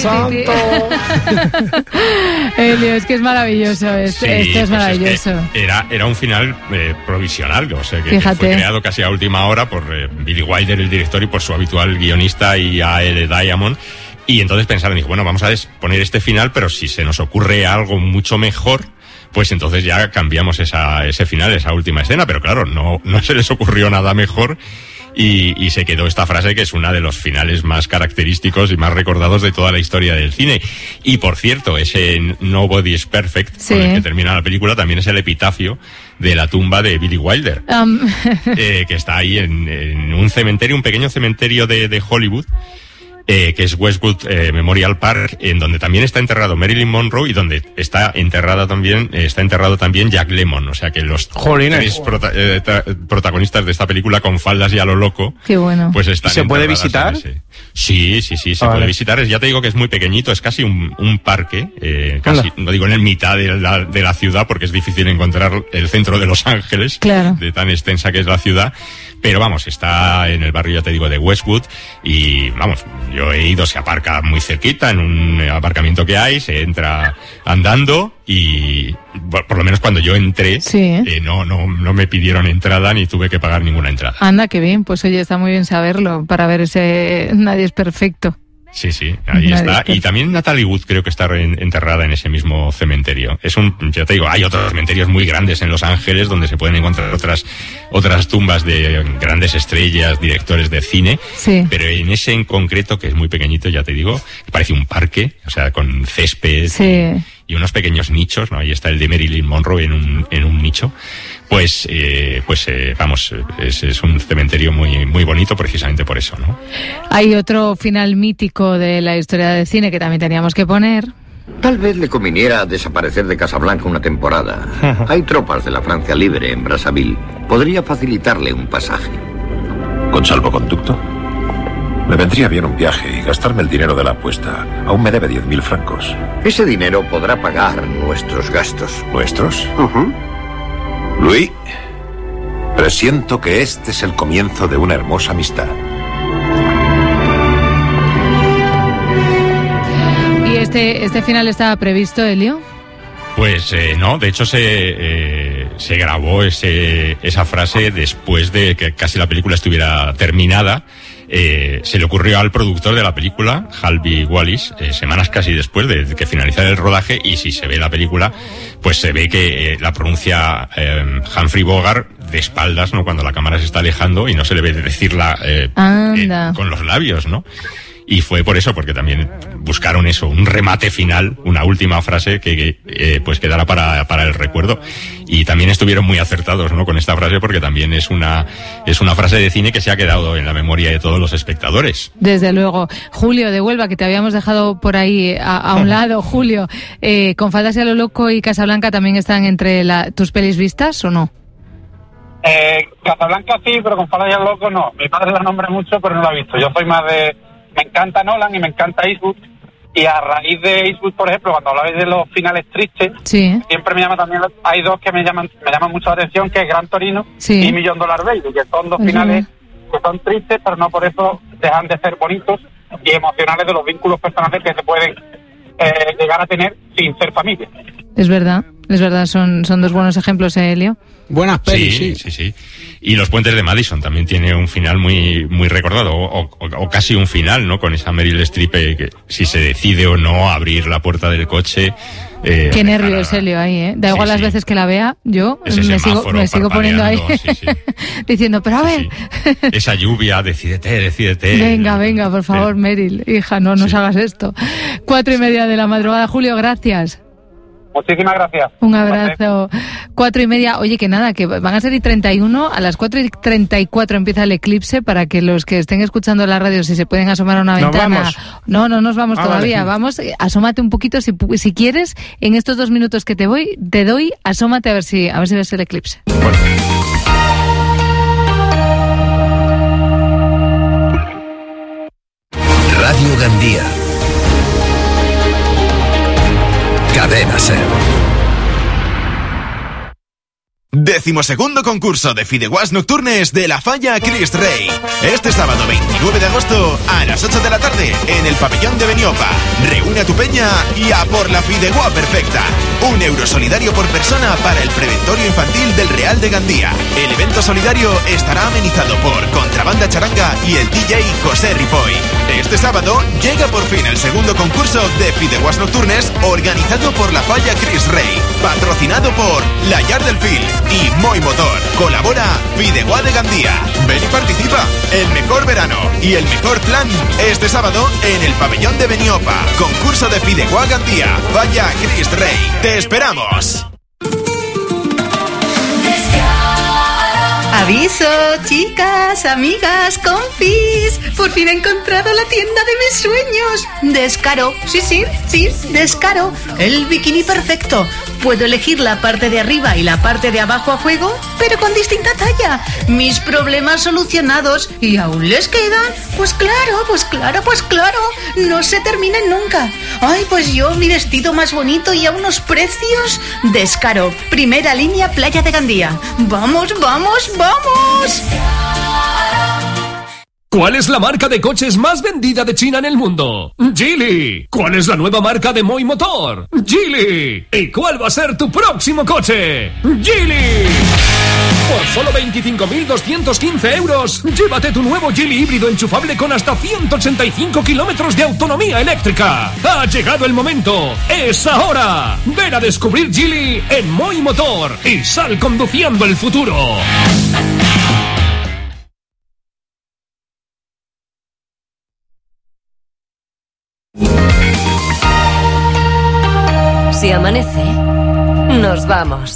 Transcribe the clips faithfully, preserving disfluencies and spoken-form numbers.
santo! Elio, es que es maravilloso. Esto, sí, esto es pues maravilloso. Es que era, era un final eh, provisional, o sea, que, que fue creado casi a última hora por eh, Billy Wilder, el director, y por su habitual guionista y A L Diamond. Y entonces pensaron, dijo, bueno, vamos a poner este final, pero si se nos ocurre algo mucho mejor, pues entonces ya cambiamos esa, ese final, esa última escena. Pero claro, no, no se les ocurrió nada mejor. Y, y se quedó esta frase que es una de los finales más característicos y más recordados de toda la historia del cine. Y por cierto, ese Nobody is Perfect, sí, con el que termina la película, también es el epitafio de la tumba de Billy Wilder, um. eh, que está ahí en, en un cementerio, un pequeño cementerio de, de Hollywood, Eh, que es Westwood eh, Memorial Park, en donde también está enterrado Marilyn Monroe y donde está enterrada también eh, está enterrado también Jack Lemmon. O sea que los Jolines. tres prota eh, protagonistas de esta película, con faldas y a lo loco, qué bueno, pues están. ¿Y se puede visitar? Sí, sí, sí, se vale. puede visitar. Es, ya te digo que es muy pequeñito, es casi un, un parque, eh, casi, Hola. no digo en el mitad de la, de la ciudad, porque es difícil encontrar el centro de Los Ángeles, claro, de tan extensa que es la ciudad. Pero vamos, está en el barrio, ya te digo, de Westwood, y vamos, yo he ido, se aparca muy cerquita, en un aparcamiento que hay, se entra andando y, por, por lo menos cuando yo entré, sí. eh, no, no, no me pidieron entrada ni tuve que pagar ninguna entrada. Anda, qué bien, pues oye, está muy bien saberlo, para ver ese Nadie es perfecto. Sí, sí, ahí Nadie está. Y también Natalie Wood creo que está enterrada en ese mismo cementerio. Es un, ya te digo, hay otros cementerios muy grandes en Los Ángeles donde se pueden encontrar otras otras tumbas de grandes estrellas, directores de cine. Sí. Pero en ese en concreto, que es muy pequeñito, ya te digo, parece un parque, o sea, con césped, sí, y, y unos pequeños nichos, ¿no? Ahí está el de Marilyn Monroe en un, en un nicho. Pues, eh, pues eh, vamos, es, es un cementerio muy, muy bonito precisamente por eso, ¿no? Hay otro final mítico de la historia del cine que también teníamos que poner. Tal vez le conviniera desaparecer de Casablanca una temporada. Hay tropas de la Francia Libre en Brazzaville. Podría facilitarle un pasaje. ¿Con salvoconducto? Me vendría bien un viaje y gastarme el dinero de la apuesta. Aún me debe diez mil francos. Ese dinero podrá pagar nuestros gastos. ¿Nuestros? Uh-huh. Louis, presiento que este es el comienzo de una hermosa amistad. ¿Y este, este final estaba previsto, Elio? Pues eh, no, de hecho se, eh, se grabó ese, esa frase después de que casi la película estuviera terminada. Eh, se le ocurrió al productor de la película, Halby Wallis, eh, semanas casi después de que finalizara el rodaje, y si se ve la película, pues se ve que eh, la pronuncia eh, Humphrey Bogart de espaldas, ¿no? Cuando la cámara se está alejando y no se le ve decirla eh, eh, con los labios, ¿no? Y fue por eso, porque también buscaron eso, un remate final, una última frase que, que eh, pues quedara para, para el recuerdo. Y también estuvieron muy acertados, ¿no? Con esta frase, porque también es una, es una frase de cine que se ha quedado en la memoria de todos los espectadores. Desde luego. Julio, de Huelva, que te habíamos dejado por ahí a, a un lado. Julio, eh, ¿Con faldas y a lo loco y Casablanca también están entre la, tus pelis vistas o no? Eh, Casablanca sí, pero Con faldas y a lo loco no. Mi padre la nombra mucho, pero no la ha visto. Yo soy más de... Me encanta Nolan y me encanta Eastwood, y a raíz de Eastwood, por ejemplo, cuando hablabais de los finales tristes, sí, siempre me llama también, hay dos que me llaman me llaman mucho la atención, que es Gran Torino, sí, y Million Dollar Baby, que son dos, uh-huh, finales que son tristes, pero no por eso dejan de ser bonitos y emocionales, de los vínculos personales que se pueden eh, llegar a tener sin ser familia. Es verdad, es verdad, son, son dos buenos ejemplos, ¿eh, Elio? Buenas pelis, sí, sí, sí, sí. Y Los puentes de Madison también tiene un final muy muy recordado, o, o, o casi un final, ¿no? Con esa Meryl Streep, eh, que si se decide o no abrir la puerta del coche. Eh, Qué nervios, Elio, ahí, ¿eh? Da igual sí, las sí. veces que la vea, yo Ese me sigo, me sigo poniendo ahí, sí, sí. diciendo, pero a ver. Sí, sí. Esa lluvia, decídete, decídete. Venga, venga, por favor, sí. Meryl, hija, no nos sí. hagas esto. Cuatro y media de la madrugada, Julio, gracias. Muchísimas gracias. Un abrazo. Cuatro y media. Oye, que nada, que van a ser y treinta y uno. A las cuatro y treinta y cuatro empieza el eclipse, para que los que estén escuchando la radio, si se pueden asomar a una ventana. Vamos. No, no nos vamos ah, todavía. Vale. Vamos, asómate un poquito si, si quieres. En estos dos minutos que te voy, te doy, asómate a ver si, a ver si ves el eclipse. Bueno. Radio Gandía. Cadena Ser. Decimosegundo concurso de Fideuàs Nocturnes de la Falla Crist Rei. Este sábado veintinueve de agosto a las ocho de la tarde en el pabellón de Beniopa. Reúne a tu peña y a por la Fideuà perfecta. Un euro solidario por persona para el Preventorio Infantil del Real de Gandía. El evento solidario estará amenizado por Contrabanda Charanga y el D J José Ripoll. Este sábado llega por fin el segundo concurso de Fideuàs Nocturnes organizado por la Falla Crist Rei. Patrocinado por La Llar del Fil y Moi Motor. Colabora Fideuà de Gandía. Ven y participa. El mejor verano y el mejor plan este sábado en el pabellón de Beniopa. Concurso de Fideuà Gandía. Falla Crist Rei. ¡Te esperamos! ¡Aviso, chicas, amigas, confis! Por fin he encontrado la tienda de mis sueños. Descaro, sí, sí, sí, Descaro. El bikini perfecto. Puedo elegir la parte de arriba y la parte de abajo a juego, pero con distinta talla. Mis problemas solucionados. ¿Y aún les quedan? Pues claro, pues claro, pues claro. No se terminan nunca. Ay, pues yo, mi vestido más bonito y a unos precios. Descaro, primera línea Playa de Gandía. ¡Vamos, vamos, vamos! ¿Cuál es la marca de coches más vendida de China en el mundo? Geely. ¿Cuál es la nueva marca de Moi Motor? Geely. ¿Y cuál va a ser tu próximo coche? Geely. Por solo veinticinco mil doscientos quince euros, llévate tu nuevo Geely híbrido enchufable con hasta ciento ochenta y cinco kilómetros de autonomía eléctrica. Ha llegado el momento. ¡Es ahora! Ven a descubrir Geely en Moi Motor y sal conduciendo el futuro. Si amanece, nos vamos.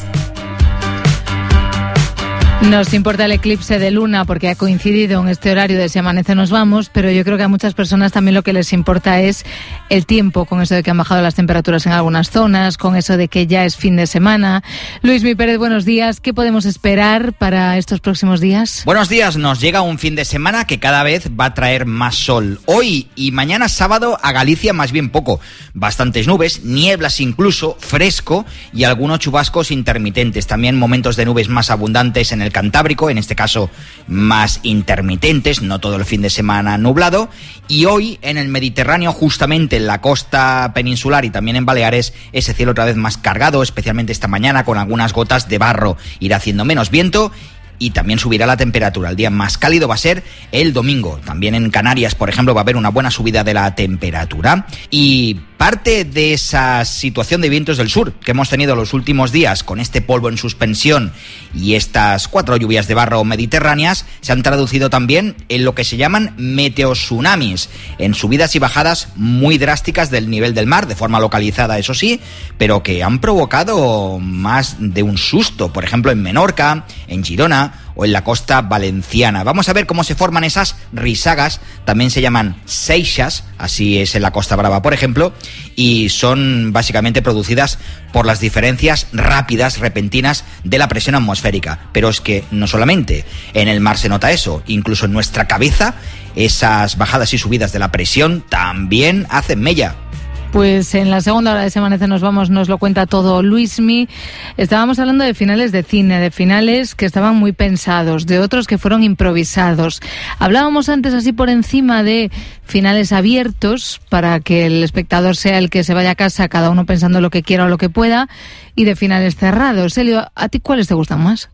Nos importa el eclipse de luna porque ha coincidido en este horario de Si amanece nos vamos, pero yo creo que a muchas personas también lo que les importa es el tiempo, con eso de que han bajado las temperaturas en algunas zonas, con eso de que ya es fin de semana. Luismi Pérez, buenos días. ¿Qué podemos esperar para estos próximos días? Buenos días. Nos llega un fin de semana que cada vez va a traer más sol. Hoy y mañana sábado a Galicia más bien poco. Bastantes nubes, nieblas incluso, fresco y algunos chubascos intermitentes. También momentos de nubes más abundantes en el Cantábrico, en este caso más intermitentes, no todo el fin de semana nublado. Y hoy en el Mediterráneo, justamente en la costa peninsular y también en Baleares, ese cielo otra vez más cargado, especialmente esta mañana con algunas gotas de barro. Irá haciendo menos viento y también subirá la temperatura. El día más cálido va a ser el domingo. También en Canarias, por ejemplo, va a haber una buena subida de la temperatura. Y parte de esa situación de vientos del sur que hemos tenido los últimos días con este polvo en suspensión y estas cuatro lluvias de barro mediterráneas se han traducido también en lo que se llaman meteotsunamis, en subidas y bajadas muy drásticas del nivel del mar, de forma localizada, eso sí, pero que han provocado más de un susto, por ejemplo en Menorca, en Girona o en la costa valenciana. Vamos a ver cómo se forman esas risagas, también se llaman seixas, así es en la Costa Brava, por ejemplo, y son básicamente producidas por las diferencias rápidas, repentinas de la presión atmosférica. Pero es que no solamente en el mar se nota eso, incluso en nuestra cabeza esas bajadas y subidas de la presión también hacen mella. Pues en la segunda hora de Se amanece nos vamos, nos lo cuenta todo Luismi. Estábamos hablando de finales de cine, de finales que estaban muy pensados, de otros que fueron improvisados. Hablábamos antes así por encima de finales abiertos para que el espectador sea el que se vaya a casa, cada uno pensando lo que quiera o lo que pueda, y de finales cerrados. Elio, ¿a ti cuáles te gustan más?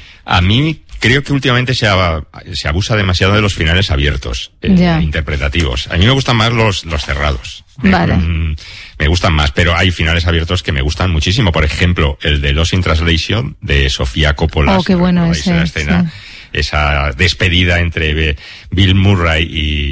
A mí creo que últimamente se, ab- se abusa demasiado de los finales abiertos, eh, interpretativos. A mí me gustan más los, los cerrados. Vale. Mm, me gustan más, pero hay finales abiertos que me gustan muchísimo. Por ejemplo, el de Lost in Translation, de Sofía Coppola. Oh, qué bueno ese. La escena, sí. Esa despedida entre Bill Murray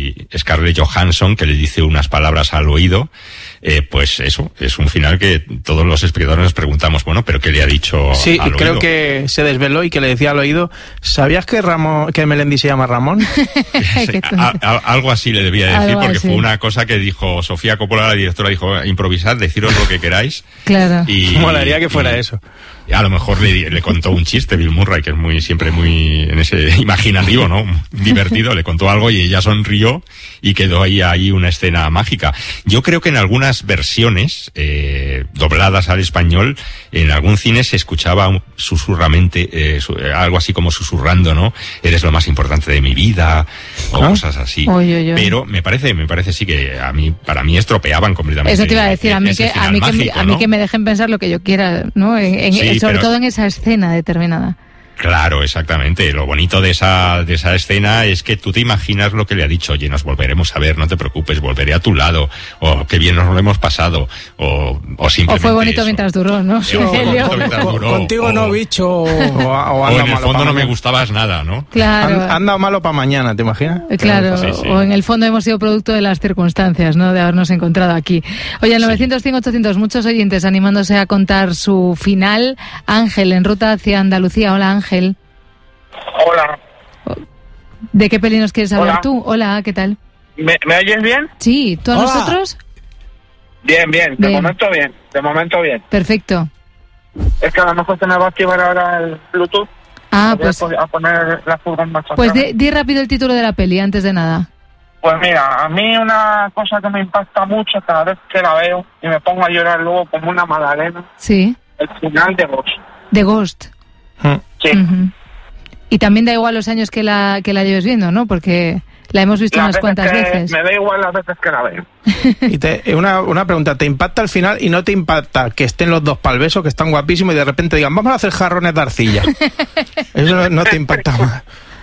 y Scarlett Johansson, que le dice unas palabras al oído. Eh, pues eso, es un final que todos los espectadores nos preguntamos, bueno, ¿pero qué le ha dicho sí, al oído? Sí, creo que se desveló y que le decía al oído, ¿sabías que Ramón, que Melendi se llama Ramón? Sí, a, a, algo así le debía decir, algo porque así. Fue una cosa que dijo Sofía Coppola, la directora, dijo, improvisad, deciros lo que queráis. Claro. Y, molaría que fuera y, eso. A lo mejor le, le contó un chiste Bill Murray, que es muy siempre muy en ese imaginativo, ¿no? Divertido, le contó algo y ella sonrió y quedó ahí, ahí una escena mágica. Yo creo que en algunas algunas versiones eh, dobladas al español, en algún cine se escuchaba un, susurramente, eh, su, eh, algo así como susurrando, ¿no? Eres lo más importante de mi vida, o ¿Ah? cosas así. Oy, oy, oy. Pero me parece, me parece sí que a mí, para mí estropeaban completamente. Eso te iba a decir, a mí que, a mí mágico, que, a mí ¿no? que me dejen pensar lo que yo quiera, ¿no? En, en, sí, sobre pero... todo en esa escena determinada. Claro, exactamente. Lo bonito de esa de esa escena es que tú te imaginas lo que le ha dicho. Oye, nos volveremos a ver, no te preocupes, volveré a tu lado. O qué bien nos lo hemos pasado. O, o simplemente O fue bonito eso. mientras duró, ¿no? Sí, o fue bonito mientras duró. Contigo o, no, bicho. O, o, o en el fondo no me gustabas nada, ¿no? Claro. Han, han dado malo para mañana, ¿te imaginas? Claro, sí, sí. O en el fondo hemos sido producto de las circunstancias, ¿no? De habernos encontrado aquí. Oye, el novecientos cinco ochocientos, muchos oyentes animándose a contar su final. Ángel, en ruta hacia Andalucía. Hola, Ángel. Hola. ¿De qué peli nos quieres hablar Hola. tú? Hola, ¿qué tal? ¿Me, ¿Me oyes bien? Sí, ¿tú a Hola. nosotros? Bien, bien, de Bien. momento bien, de momento bien. Perfecto. Es que a lo mejor se me va a activar ahora el Bluetooth. Ah, Voy pues, a, po- a poner la furgoneta más pues atrás. di, di rápido el título de la peli, antes de nada. Pues mira, a mí una cosa que me impacta mucho cada vez que la veo y me pongo a llorar luego como una magdalena, Sí, el final de Ghost. The Ghost. Sí. Ujú. Y también da igual los años que la que la lleves viendo, ¿no? Porque la hemos visto Las unas veces cuantas que- veces. Me da igual las veces que la veo. Y te, una, una pregunta, ¿te impacta al final y no te impacta que estén los dos pa'l beso, que están guapísimos, y de repente digan, vamos a hacer jarrones de arcilla? Eso no, no te impacta más.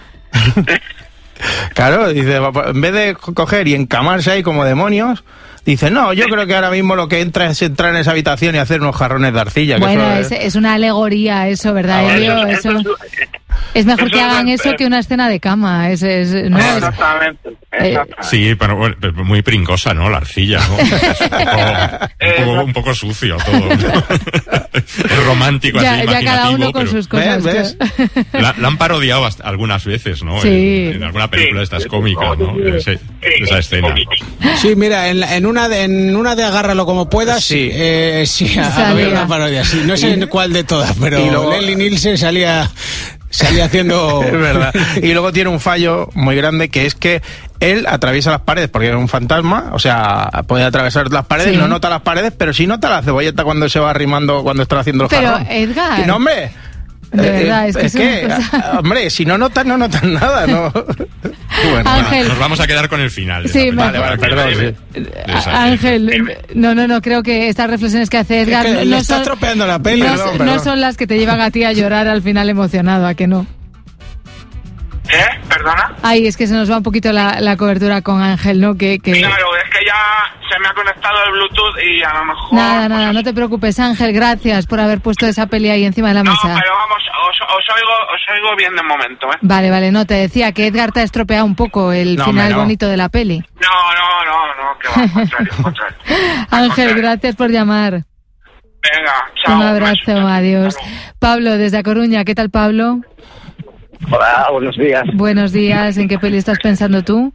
Claro, dice, en vez de coger y encamarse ahí como demonios, dice, no, yo creo que ahora mismo lo que entra es entrar en esa habitación y hacer unos jarrones de arcilla. Que Bueno, eso es, es una alegoría eso, ¿verdad, Ah, Elio? bueno, Eso, eso es mejor eso que es hagan el- eso que una escena de cama. Es, es, no, es- Exactamente. exactamente. Sí, pero bueno, pero muy princosa, ¿no? La arcilla, ¿no? Es un poco, un poco, un poco sucio todo, ¿no? Es romántico, ya, así, ya cada uno imaginativo, con pero sus cosas. ¿Ves? La, la han parodiado hasta algunas veces, ¿no? Sí. En, en alguna película de estas cómicas, ¿no? Ese- esa escena. Sí, mira, en, la- en una de, en una de Agárralo como puedas, Sí. eh, sí, Salía. había una parodia. Sí, no sé en cuál de todas, pero Y luego- Leslie Nielsen salía, salía haciendo... es verdad. Y luego tiene un fallo muy grande, que es que él atraviesa las paredes porque es un fantasma, o sea, puede atravesar las paredes, Sí. no nota las paredes, pero sí nota la cebolleta cuando se va arrimando, cuando está haciendo el Pero, jarrón. Edgar. Que no, hombre. De Eh, verdad, es que es una cosa- ah, hombre, si no notas, no notas nada, ¿no? Bueno, Ángel. Nos vamos a quedar con el final. de Sí, la vale, película, vale, que perdón, breve. sí. De esa- Ángel, no, no, no, creo que estas reflexiones que hace Edgar Es que le no, está son, estropeando la peli. no, Perdón, no perdón. son las que te llevan a ti a llorar al final emocionado, ¿a que no? ¿Eh? ¿Perdona? Ay, es que se nos va un poquito la, la cobertura con Ángel, ¿no? Que, que... Claro, es que ya se me ha conectado el Bluetooth y a lo mejor... Nada, nada, no te preocupes, Ángel, gracias por haber puesto esa peli ahí encima de la No, mesa. pero vamos, os, os, oigo, os oigo bien de momento, ¿eh? Vale, vale, no, te decía que Edgar te ha estropeado un poco el No, final hombre, no. bonito de la peli. No, no, no, no, que va, al contrario, al contrario. Ángel, gracias por llamar. Venga, chao. Un abrazo, beso. adiós. Pablo, desde A Coruña, ¿qué tal, Pablo? Hola, buenos días. Buenos días, ¿en qué peli estás pensando tú?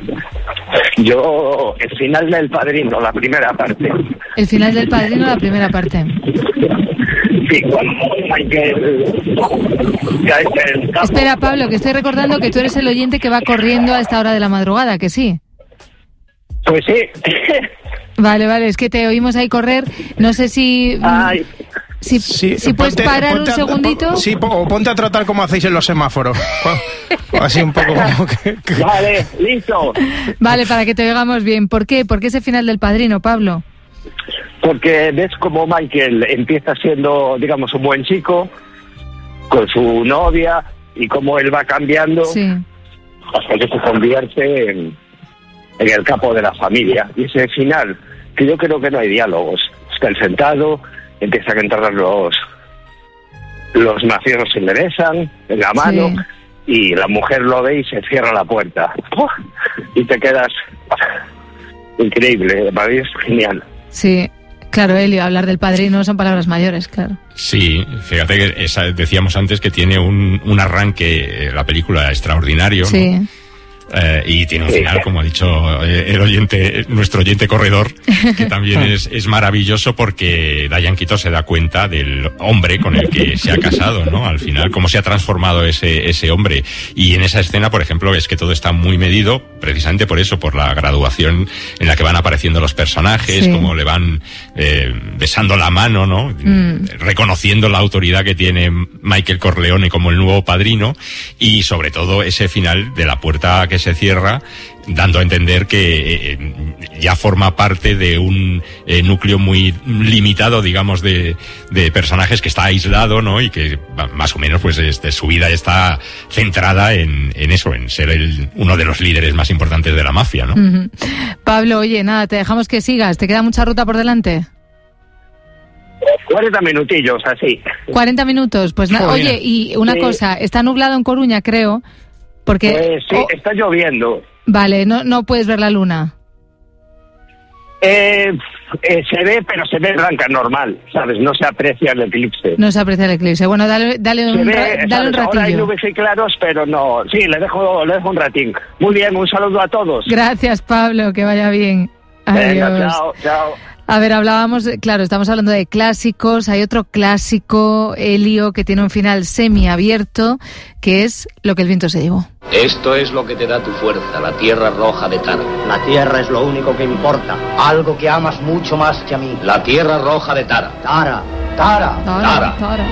Yo, el final del Padrino, la primera parte. El final del Padrino, la primera parte. Sí, cuando Michael cae en el campo. Espera, Pablo, que estoy recordando que tú eres el oyente que va corriendo a esta hora de la madrugada, ¿que sí? Pues sí. Vale, vale, es que te oímos ahí correr. No sé si... Ay, Si, Sí, si puedes ponte- parar ponte un a- segundito. po- sí, po- o ponte a tratar como hacéis en los semáforos. O así un poco como que... que- vale, listo. Vale, para que te oigamos bien. ¿Por qué? ¿Por qué ese final del Padrino, Pablo? Porque ves como Michael empieza siendo, digamos, un buen chico con su novia y cómo él va cambiando Sí. hasta que se convierte en, en el capo de la familia. Y ese final, que yo creo que no hay diálogos. Está él sentado, empiezan a entrar los los mafiosos, se enderezan en la mano Sí. y la mujer lo ve y se cierra la puerta. ¡Puf! Y te quedas... Increíble, para mí es genial. Sí. Claro, Elio, hablar del Padrino son palabras mayores, claro. Sí, fíjate que esa, decíamos antes que tiene un, un arranque, eh, la película, extraordinario, ¿no? Sí. Eh, y tiene un final, como ha dicho eh, el oyente, nuestro oyente corredor, que también es, es maravilloso porque Diane Keaton se da cuenta del hombre con el que se ha casado, ¿no? Al final, cómo se ha transformado ese, ese hombre. Y en esa escena, por ejemplo, es que todo está muy medido, precisamente por eso, por la graduación en la que van apareciendo los personajes, sí. Cómo le van eh, besando la mano, ¿no? Mm. Reconociendo la autoridad que tiene Michael Corleone como el nuevo padrino, y sobre todo ese final de la puerta que se cierra, dando a entender que eh, ya forma parte de un eh, núcleo muy limitado, digamos, de, de personajes, que está aislado, ¿no? Y que más o menos, pues, este, su vida está centrada en, en eso, en ser el, uno de los líderes más importantes de la mafia, ¿no? Uh-huh. Pablo, oye, nada, te dejamos que sigas. ¿Te queda mucha ruta por delante? cuarenta minutillos, así. cuarenta minutos, pues nada. Oye, y una sí. cosa, está nublado en Coruña, creo, porque... Pues sí, oh, está lloviendo. Vale, no, no puedes ver la luna. Eh, eh, se ve, pero se ve blanca, normal, ¿sabes? No se aprecia el eclipse. No se aprecia el eclipse. Bueno, dale, dale, un, ve, ra- dale un ratillo. Ahora hay nubes y claros, pero no... Sí, le dejo, le dejo un ratín. Muy bien, un saludo a todos. Gracias, Pablo, que vaya bien. Adiós. Venga, chao, chao. A ver, hablábamos, claro, estamos hablando de clásicos. Hay otro clásico, Elio, que tiene un final semiabierto, que es Lo que el viento se llevó. Esto es lo que te da tu fuerza, la tierra roja de Tara. La tierra es lo único que importa, algo que amas mucho más que a mí. La tierra roja de Tara. Tara, Tara, Tara. Tara. Tara.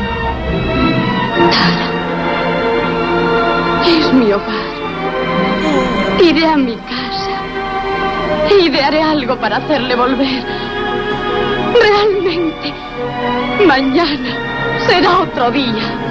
Es mi hogar. Iré a mi casa y le haré algo para hacerle volver. Realmente, mañana será otro día.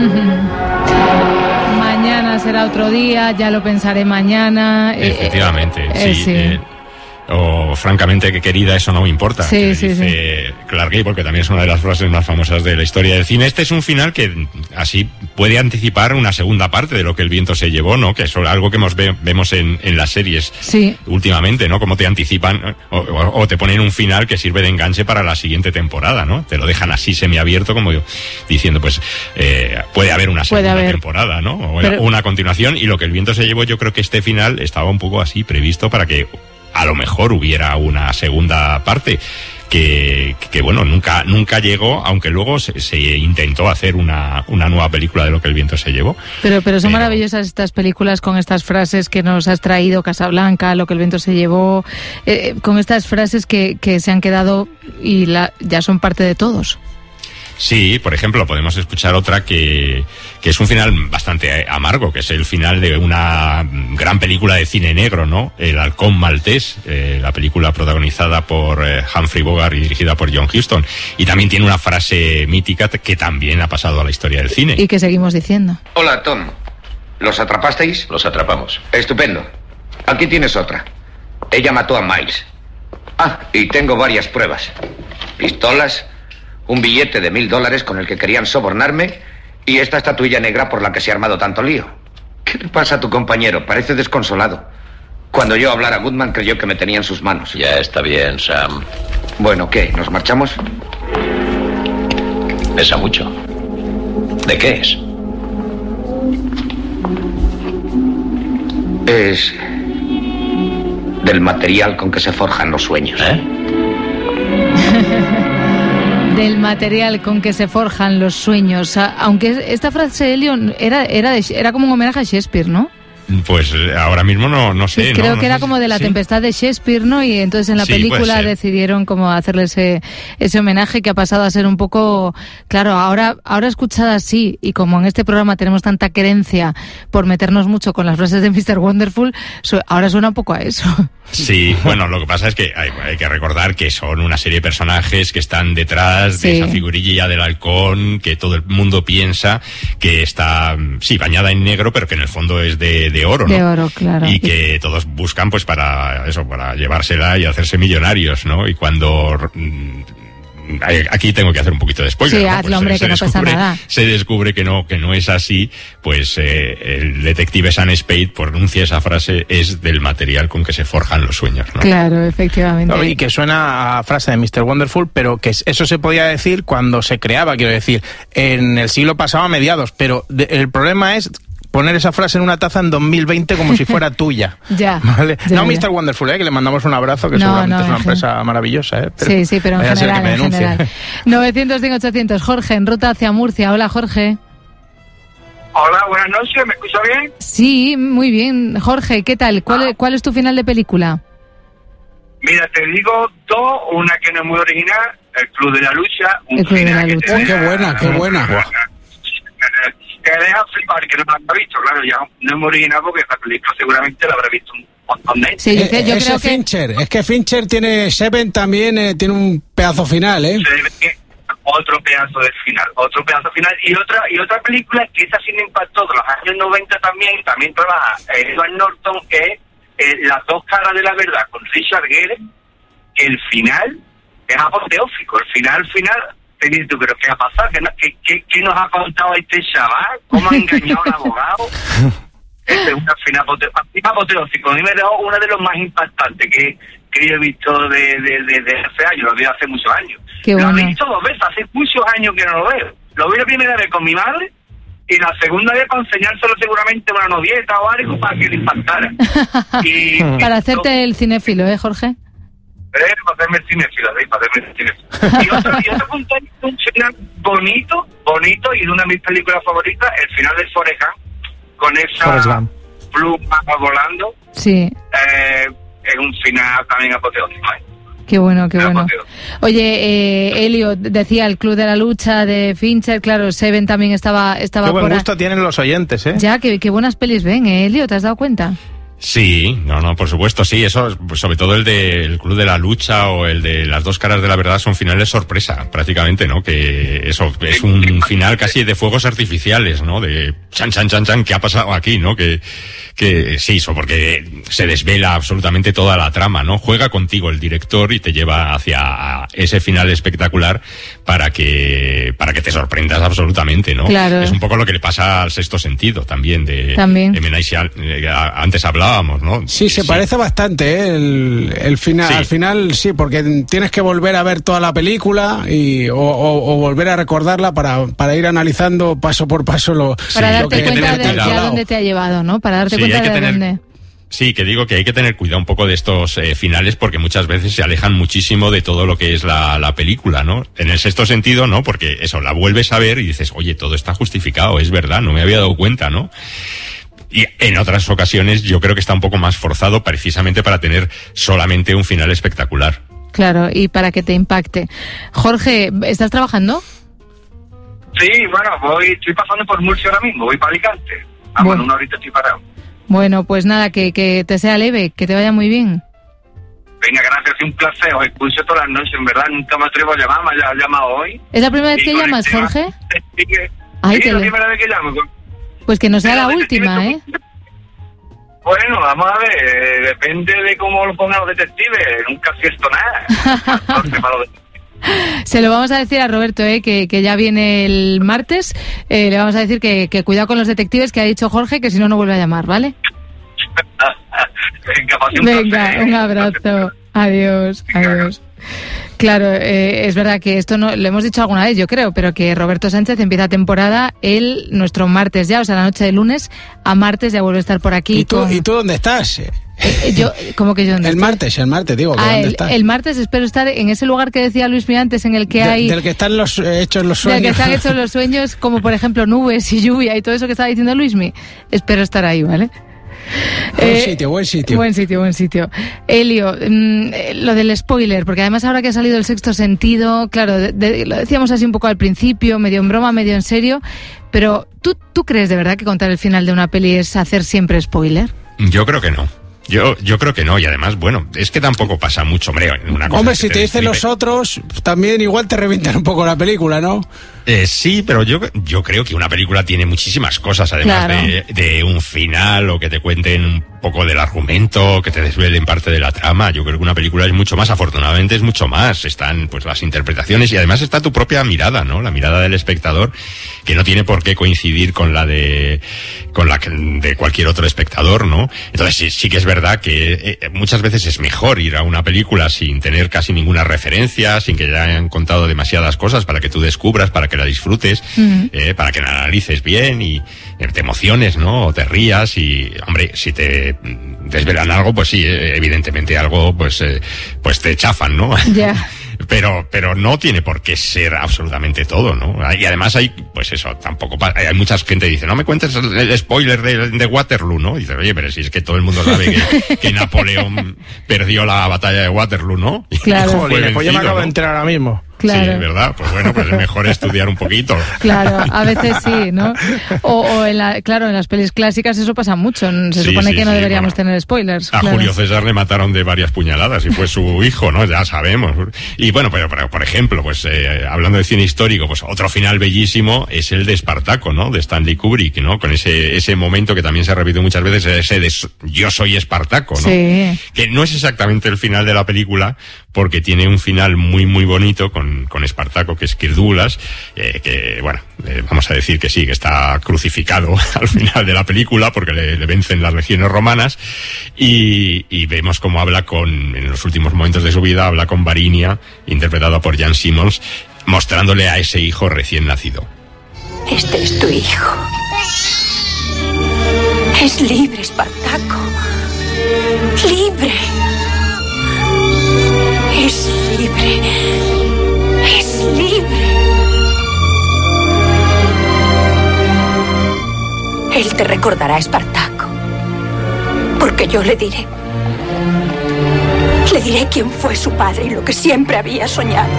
Mañana será otro día, ya lo pensaré mañana. Efectivamente, eh, sí. Eh, sí. Eh, o francamente, que querida, eso no me importa. Sí, que sí, dice sí. Clark Gable, porque también es una de las frases más famosas de la historia del cine. Este es un final que así puede anticipar una segunda parte de Lo que el viento se llevó, ¿no? Que es algo que hemos ve, vemos en, en las series sí. últimamente, ¿no? Como te anticipan o, o, o te ponen un final que sirve de enganche para la siguiente temporada, ¿no? Te lo dejan así semiabierto, como yo, diciendo, pues eh, puede haber una segunda haber. temporada, ¿no? O Pero... una continuación. Y Lo que el viento se llevó, yo creo que este final estaba un poco así previsto para que a lo mejor hubiera una segunda parte que, que bueno, nunca nunca llegó, aunque luego se, se intentó hacer una, una nueva película de Lo que el viento se llevó. Pero, pero son pero... maravillosas estas películas con estas frases que nos has traído, Casablanca, Lo que el viento se llevó, eh, con estas frases que, que se han quedado y la, ya son parte de todos. Sí, por ejemplo, podemos escuchar otra que, que es un final bastante amargo, que es el final de una gran película de cine negro, ¿no? El halcón maltés, eh, la película protagonizada por eh, Humphrey Bogart y dirigida por John Huston. Y también tiene una frase mítica que también ha pasado a la historia del cine. Y que seguimos diciendo. Hola, Tom. ¿Los atrapasteis? Los atrapamos. Estupendo. Aquí tienes otra. Ella mató a Miles. Ah, y tengo varias pruebas. Pistolas... un billete de mil dólares con el que querían sobornarme y esta estatuilla negra por la que se ha armado tanto lío. ¿Qué le pasa a tu compañero? Parece desconsolado. Cuando yo hablara, Goodman creyó que me tenía en sus manos. Ya está bien, Sam. Bueno, ¿qué? ¿Nos marchamos? Pesa mucho. ¿De qué es? Es... del material con que se forjan los sueños. ¿Eh? Del material con que se forjan los sueños. Aunque esta frase, Elio, era, era, de, era como un homenaje a Shakespeare, ¿no? Pues ahora mismo no, no sé. Sí, creo no, que no era sé, como de la sí. tempestad de Shakespeare, ¿no? Y entonces en la sí, película decidieron como hacerle ese, ese homenaje que ha pasado a ser un poco... Claro, ahora, ahora escuchada así, y como en este programa tenemos tanta querencia por meternos mucho con las frases de mister Wonderful, ahora suena un poco a eso. Sí, bueno, lo que pasa es que hay, hay que recordar que son una serie de personajes que están detrás de sí. esa figurilla del halcón, que todo el mundo piensa que está, sí, bañada en negro, pero que en el fondo es de, de oro, ¿no? De oro, claro. Y que todos buscan, pues, para eso, para llevársela y hacerse millonarios, ¿no? Y cuando... Aquí tengo que hacer un poquito de spoiler. Sí, ¿no? hazlo, pues hombre, se, que se no pasa nada. Se descubre que no, que no es así, pues eh, el detective Sam Spade pronuncia esa frase, es del material con que se forjan los sueños, ¿no? Claro, efectivamente. No, y que suena a frase de mister Wonderful, pero que eso se podía decir cuando se creaba, quiero decir, en el siglo pasado a mediados, pero de, el problema es... poner esa frase en una taza en dos mil veinte como si fuera tuya. Ya. ¿Vale? Ya, no ya. mister Wonderful, ¿eh? Que le mandamos un abrazo, que No, seguramente no, es una en empresa maravillosa. ¿eh? Sí, sí, pero en vaya a ser general, que me en denuncie. general. novecientos, cien, ochocientos. Jorge, en ruta hacia Murcia. Hola, Jorge. Hola, buenas noches, ¿me escucha bien? Sí, muy bien. Jorge, ¿qué tal? ¿Cuál, Ah. es, ¿Cuál es tu final de película? Mira, te digo dos, una que no es muy original, El Club de la Lucha. Un El Club de la final que Lucha. te Oh, qué deja- buena, qué buena. Que deja flipar, que no la habrá visto, claro, ya no es muy original porque esta película seguramente la habrá visto un montón de gente. Sí, yo, Eh, que- yo ese creo que... Fincher, es que Fincher tiene, Seven también eh, tiene un pedazo final, ¿eh? Se ve que otro pedazo de final, otro pedazo final y otra y otra película que esa sí me impactó de los años noventa también, también trabaja eh, Edward Norton, que es eh, Las dos caras de la verdad con Richard Gere, que el final es apoteósico, el final, el final, te dices tú, pero ¿qué ha pasado? ¿Qué, no- qué, qué, qué nos ha contado este chaval? ¿Cómo ha engañado al abogado? Este es un final apote- apoteósico, a mí me dejó uno de los más impactantes que, que yo he visto de, de, de, de hace años, lo vi hace muchos años. Qué Lo he bueno. visto dos veces, hace muchos años que no lo veo. Lo vi la primera vez con mi madre y la segunda vez para enseñárselo seguramente a una novieta o algo para que le impactara. Y, Para hacerte el cinéfilo, ¿eh, Jorge? Eh, para hacerme el cinéfilo, ¿sí? Para hacerme el cinéfilo. Y otro, y otro punto, un final bonito, bonito y de una de mis películas favoritas, el final de Forrest Gump, con Forrest esa Gump. pluma volando, Sí. eh, es un final también apoteósico. ¿eh? Qué bueno, qué bueno. Apoteósico. Oye, eh, Elio, decía el Club de la Lucha de Fincher, claro, Seven también estaba, estaba Qué buen por ahí. gusto tienen los oyentes, ¿eh? Ya, qué, qué buenas pelis ven, ¿eh, Elio? ¿Te has dado cuenta? Sí, no, no, por supuesto, sí, eso, pues, sobre todo el de el Club de la Lucha o el de Las dos caras de la verdad son finales sorpresa, prácticamente, ¿no? Que eso es un final casi de fuegos artificiales, ¿no? De chan, chan, chan, chan, ¿qué ha pasado aquí, no? Que, que sí, eso, porque se desvela absolutamente toda la trama, ¿no? Juega contigo el director y te lleva hacia ese final espectacular para que, para que te sorprendas absolutamente, ¿no? Claro. Es un poco lo que le pasa al Sexto Sentido también, de, También. de M. Night Shyam- eh, antes hablábamos, ¿no? Sí, se parece bastante, ¿eh? El, el final, Sí. al final sí, porque tienes que volver a ver toda la película y, o, o- o volver a recordarla para, para ir analizando paso por paso lo, Para lo darte que cuenta de, de cuidado. a dónde te ha llevado, ¿no? Para darte Sí, cuenta hay que de tener- dónde. Sí, que digo que hay que tener cuidado un poco de estos eh, finales porque muchas veces se alejan muchísimo de todo lo que es la, la película, ¿no? En el Sexto Sentido, ¿no? Porque eso, la vuelves a ver y dices, oye, todo está justificado, es verdad, no me había dado cuenta, ¿no? Y en otras ocasiones yo creo que está un poco más forzado precisamente para tener solamente un final espectacular. Claro, y para que te impacte. Jorge, ¿estás trabajando? Sí, bueno, voy, estoy pasando por Murcia ahora mismo, voy para Alicante. Ah, Bueno. bueno, una horita estoy parado. Bueno, pues nada, que, que te sea leve, que te vaya muy bien. Venga, gracias, un placer, os escucho todas las noches, en verdad, nunca me atrevo a llamar, me ha llamado hoy. ¿Es la primera vez Y que con llamas, el tema- Jorge? Sí, que- Ay, sí, que la le- primera vez que llamo. Pues que no sea Pero la detective última, ¿eh? Bueno, vamos a ver, eh, depende de cómo lo pongan los detectives, nunca acierto nada. Entonces, para los Se lo vamos a decir a Roberto, ¿eh? que, que ya viene el martes. Eh, le vamos a decir que, que cuidado con los detectives, que ha dicho Jorge, que si no, no vuelve a llamar, ¿vale? Venga, pase un Venga, placer. un abrazo. Adiós, adiós. Claro, eh, es verdad que esto no lo hemos dicho alguna vez, yo creo, pero que Roberto Sánchez empieza temporada el nuestro martes ya, o sea, la noche de lunes a martes ya vuelve a estar por aquí. ¿Y tú, con- ¿Y tú dónde estás? Eh, yo, ¿cómo que yo dónde El estoy? martes, el martes, digo, que Ah, ¿dónde el, estás? el martes espero estar en ese lugar que decía Luis Miguel antes, en el que De- hay... del que están los eh, hechos los del que sueños. están hechos los sueños, como por ejemplo nubes y lluvia y todo eso que estaba diciendo Luismi. Espero estar ahí, ¿vale? Buen Eh, sitio, buen sitio. Buen sitio, buen sitio. Elio, mm, eh, lo del spoiler, porque además ahora que ha salido El Sexto Sentido, claro, de- de- lo decíamos así un poco al principio, medio en broma, medio en serio, pero ¿tú, ¿tú crees de verdad que contar el final de una peli es hacer siempre spoiler? Yo creo que no. Yo, yo creo que no, y además, bueno, es que tampoco pasa mucho, hombre. Una cosa Hombre, es si que te dicen destripe- los otros, también igual te revientan un poco la película, ¿no? Eh, sí, pero yo, yo creo que una película tiene muchísimas cosas, además Claro. de, de un final o que te cuenten un poco del argumento, que te desvelen parte de la trama. Yo creo que una película es mucho más, afortunadamente es mucho más. Están pues las interpretaciones y además está tu propia mirada, ¿no? La mirada del espectador, que no tiene por qué coincidir con la de, con la que- de cualquier otro espectador, ¿no? Entonces sí, sí que es verdad verdad que eh, muchas veces es mejor ir a una película sin tener casi ninguna referencia, sin que te hayan contado demasiadas cosas para que tú descubras, para que la disfrutes, uh-huh. eh, para que la analices bien y eh, te emociones, ¿no? O te rías y, hombre, si te desvelan algo, pues sí, eh, evidentemente algo, pues, eh, pues te chafan, ¿no? Ya. Yeah. Pero, pero no tiene por qué ser absolutamente todo, ¿no? Y además hay, pues eso, tampoco, hay mucha gente que dice, no me cuentes el spoiler de, de Waterloo, ¿no? Y dice, oye, pero si es que todo el mundo sabe que, que Napoleón perdió la batalla de Waterloo, ¿no? Claro. Joder, pues yo me acabo ¿no? de enterar ahora mismo. Claro. Sí, ¿verdad? Pues bueno, pues es mejor estudiar un poquito. Claro, a veces sí, ¿no? O, o en la, claro, en las pelis clásicas eso pasa mucho. Se sí, supone sí, que no sí, deberíamos bueno, tener spoilers. A claro. Julio César le mataron de varias puñaladas y fue su hijo, ¿no? Ya sabemos. Y bueno, pero, pero por ejemplo, pues eh, hablando de cine histórico, pues otro final bellísimo es el de Espartaco, ¿no? De Stanley Kubrick, ¿no? Con ese ese momento que también se repite muchas veces, ese de yo soy Espartaco, ¿no? Sí. Que no es exactamente el final de la película, porque tiene un final muy, muy bonito con, con Espartaco, que es Kirk Douglas, eh, que, bueno, eh, vamos a decir que sí, que está crucificado al final de la película porque le, le vencen las legiones romanas y, y vemos cómo habla con, en los últimos momentos de su vida, habla con Varinia, interpretada por Jan Simmons, mostrándole a ese hijo recién nacido. Este es tu hijo. Es libre, Espartaco. Libre. Es libre. Es libre. Él te recordará, Espartaco. Porque yo le diré. Le diré quién fue su padre y lo que siempre había soñado.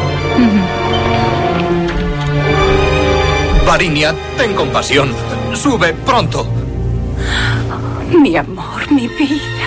Varinia, ten compasión. Sube pronto. Mi amor, mi vida.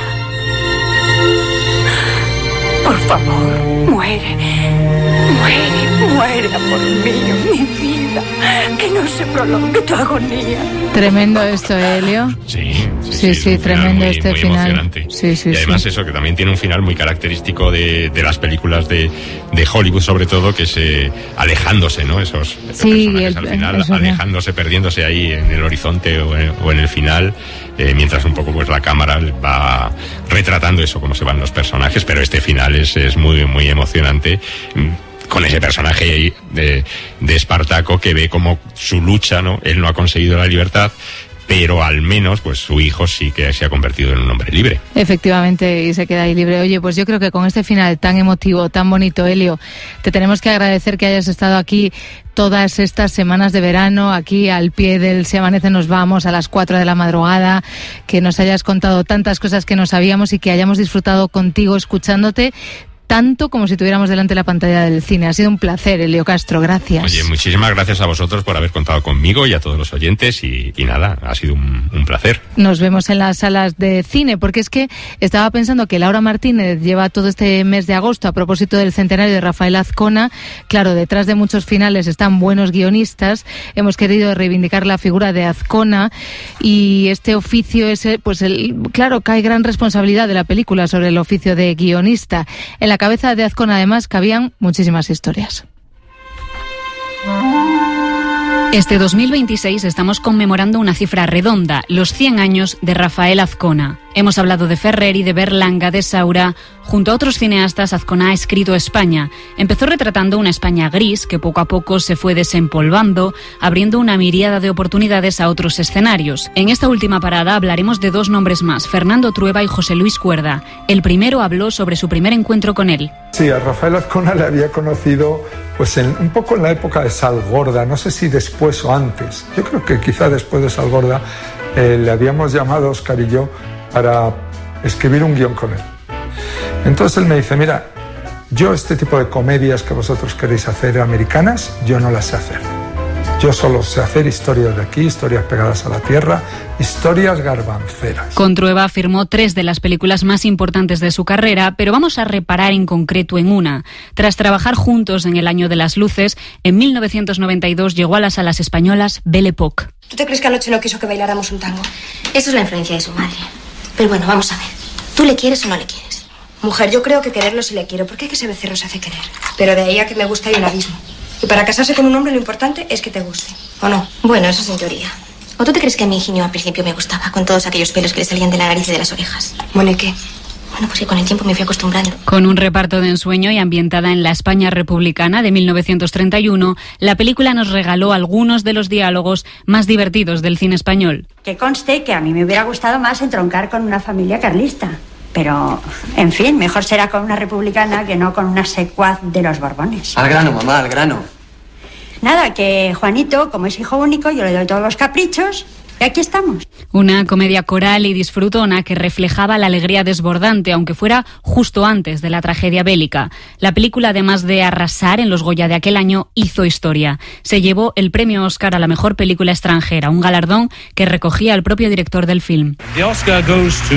Por favor, muere. Muere, muere, amor mío, mi vida. Que no se prolongue tu agonía. Tremendo esto, Helio. Sí, sí, sí, sí, sí tremendo muy, este muy final. Emocionante. Sí, sí, y además sí. eso, que también tiene un final muy característico de, de las películas de, de Hollywood, sobre todo, que es eh, alejándose, ¿no? Esos, esos sí, personajes el, al final, eso, alejándose, ¿no? Perdiéndose ahí en el horizonte o en, o en el final, eh, mientras un poco pues la cámara va retratando eso, cómo se van los personajes, pero este final es, es muy, muy emocionante. Con ese personaje de, de Espartaco que ve como su lucha, ¿no? Él no ha conseguido la libertad, pero al menos pues su hijo sí que se ha convertido en un hombre libre. Efectivamente, y se queda ahí libre. Oye, pues yo creo que con este final tan emotivo, tan bonito, Helio, te tenemos que agradecer que hayas estado aquí todas estas semanas de verano, aquí al pie del Si Amanece Nos Vamos, a las cuatro de la madrugada, que nos hayas contado tantas cosas que no sabíamos y que hayamos disfrutado contigo escuchándote tanto como si tuviéramos delante la pantalla del cine. Ha sido un placer, Helio Castro, gracias. Oye, muchísimas gracias a vosotros por haber contado conmigo y a todos los oyentes y, y nada, ha sido un, un placer. Nos vemos en las salas de cine, porque es que estaba pensando que Laura Martínez lleva todo este mes de agosto a propósito del centenario de Rafael Azcona. Claro, detrás de muchos finales están buenos guionistas. Hemos querido reivindicar la figura de Azcona y este oficio es, pues, el, claro, cae gran responsabilidad de la película sobre el oficio de guionista. En la cabeza de Azcona, además, cabían muchísimas historias. Este dos mil veintiséis estamos conmemorando una cifra redonda, los cien años de Rafael Azcona. Hemos hablado de Ferreri, de Berlanga, de Saura. Junto a otros cineastas, Azcona ha escrito España. Empezó retratando una España gris que poco a poco se fue desempolvando, abriendo una miríada de oportunidades a otros escenarios. En esta última parada hablaremos de dos nombres más, Fernando Trueba y José Luis Cuerda. El primero habló sobre su primer encuentro con él. Sí, a Rafael Azcona le había conocido pues en, un poco en la época de Salgorda, no sé si después o antes. Yo creo que quizá después de Salgorda eh, le habíamos llamado, Óscar y yo, para escribir un guión con él. Entonces él me dice, mira, yo este tipo de comedias que vosotros queréis hacer americanas, yo no las sé hacer. Yo solo sé hacer historias de aquí, historias pegadas a la tierra, historias garbanceras. Con Trueba firmó tres de las películas más importantes de su carrera, pero vamos a reparar en concreto en una. Tras trabajar juntos en El Año de las Luces, en mil novecientos noventa y dos llegó a las salas españolas Belle Époque. ¿Tú te crees que anoche no quiso que bailáramos un tango? Eso es la influencia de su madre. Pero bueno, vamos a ver. ¿Tú le quieres o no le quieres? Mujer, yo creo que quererlo sí le quiero, porque hay que ese becerro se hace querer. Pero de ahí a que me gusta hay un abismo. Y para casarse con un hombre lo importante es que te guste, ¿o no? Bueno, eso es en teoría. ¿O tú te crees que a mi Higinio al principio me gustaba, con todos aquellos pelos que le salían de la nariz y de las orejas? Bueno, ¿y qué? Bueno, pues que con el tiempo me fui acostumbrando. Con un reparto de ensueño y ambientada en la España republicana de mil novecientos treinta y uno, la película nos regaló algunos de los diálogos más divertidos del cine español. Que conste que a mí me hubiera gustado más entroncar con una familia carlista. Pero, en fin, mejor será con una republicana que no con una secuaz de los Borbones. Al grano, mamá, al grano. Nada, que Juanito, como es hijo único, yo le doy todos los caprichos y aquí estamos. Una comedia coral y disfrutona que reflejaba la alegría desbordante, aunque fuera justo antes de la tragedia bélica. La película, además de arrasar en los Goya de aquel año, hizo historia. Se llevó el premio Oscar a la mejor película extranjera, un galardón que recogía el propio director del film. The Oscar goes to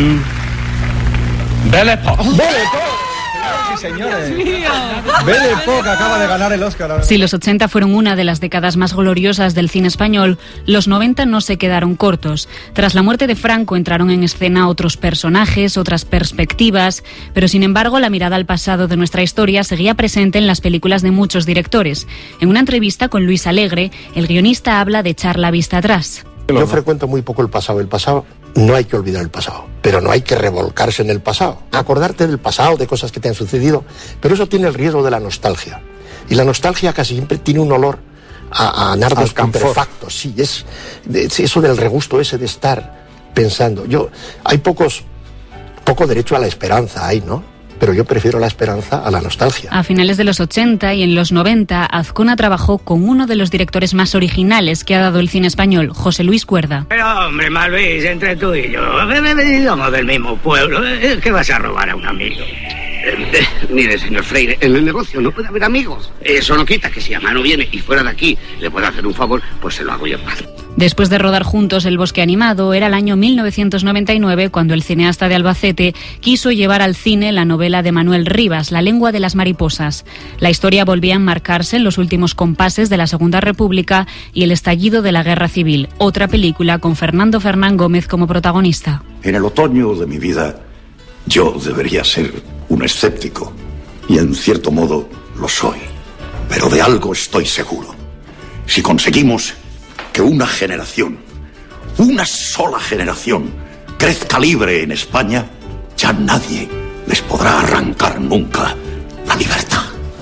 Belle Époque. ¡Belle Époque! Sí, señores. Belle Époque acaba de ganar el Oscar. Si los ochenta fueron una de las décadas más gloriosas del cine español, los noventa no se quedaron cortos. Tras la muerte de Franco entraron en escena otros personajes, otras perspectivas, pero sin embargo la mirada al pasado de nuestra historia seguía presente en las películas de muchos directores. En una entrevista con Luis Alegre, el guionista habla de echar la vista atrás. Yo frecuento muy poco el pasado. El pasado, no hay que olvidar el pasado, pero no hay que revolcarse en el pasado. Acordarte del pasado, de cosas que te han sucedido, pero eso tiene el riesgo de la nostalgia. Y la nostalgia casi siempre tiene un olor a, a nardos imperfectos. Sí, es, es eso del regusto ese de estar pensando. Yo, hay pocos, poco derecho a la esperanza ahí, ¿no? Pero yo prefiero la esperanza a la nostalgia. A finales de los ochenta y en los noventa, Azcona trabajó con uno de los directores más originales que ha dado el cine español, José Luis Cuerda. Pero hombre, Malvis, entre tú y yo, somos del mismo pueblo. ¿Qué vas a robar a un amigo? Eh, eh, mire, señor Freire, en el negocio no puede haber amigos. Eso no quita que si a mano viene y fuera de aquí le pueda hacer un favor, pues se lo hago yo en paz. Después de rodar juntos El bosque animado, era el año mil novecientos noventa y nueve cuando el cineasta de Albacete quiso llevar al cine la novela de Manuel Rivas, La lengua de las mariposas. La historia volvía a enmarcarse en los últimos compases de la Segunda República y el estallido de la Guerra Civil, otra película con Fernando Fernán Gómez como protagonista. En el otoño de mi vida, yo debería ser un escéptico, y en cierto modo lo soy. Pero de algo estoy seguro. Si conseguimos que una generación, una sola generación, crezca libre en España, ya nadie les podrá arrancar nunca la libertad.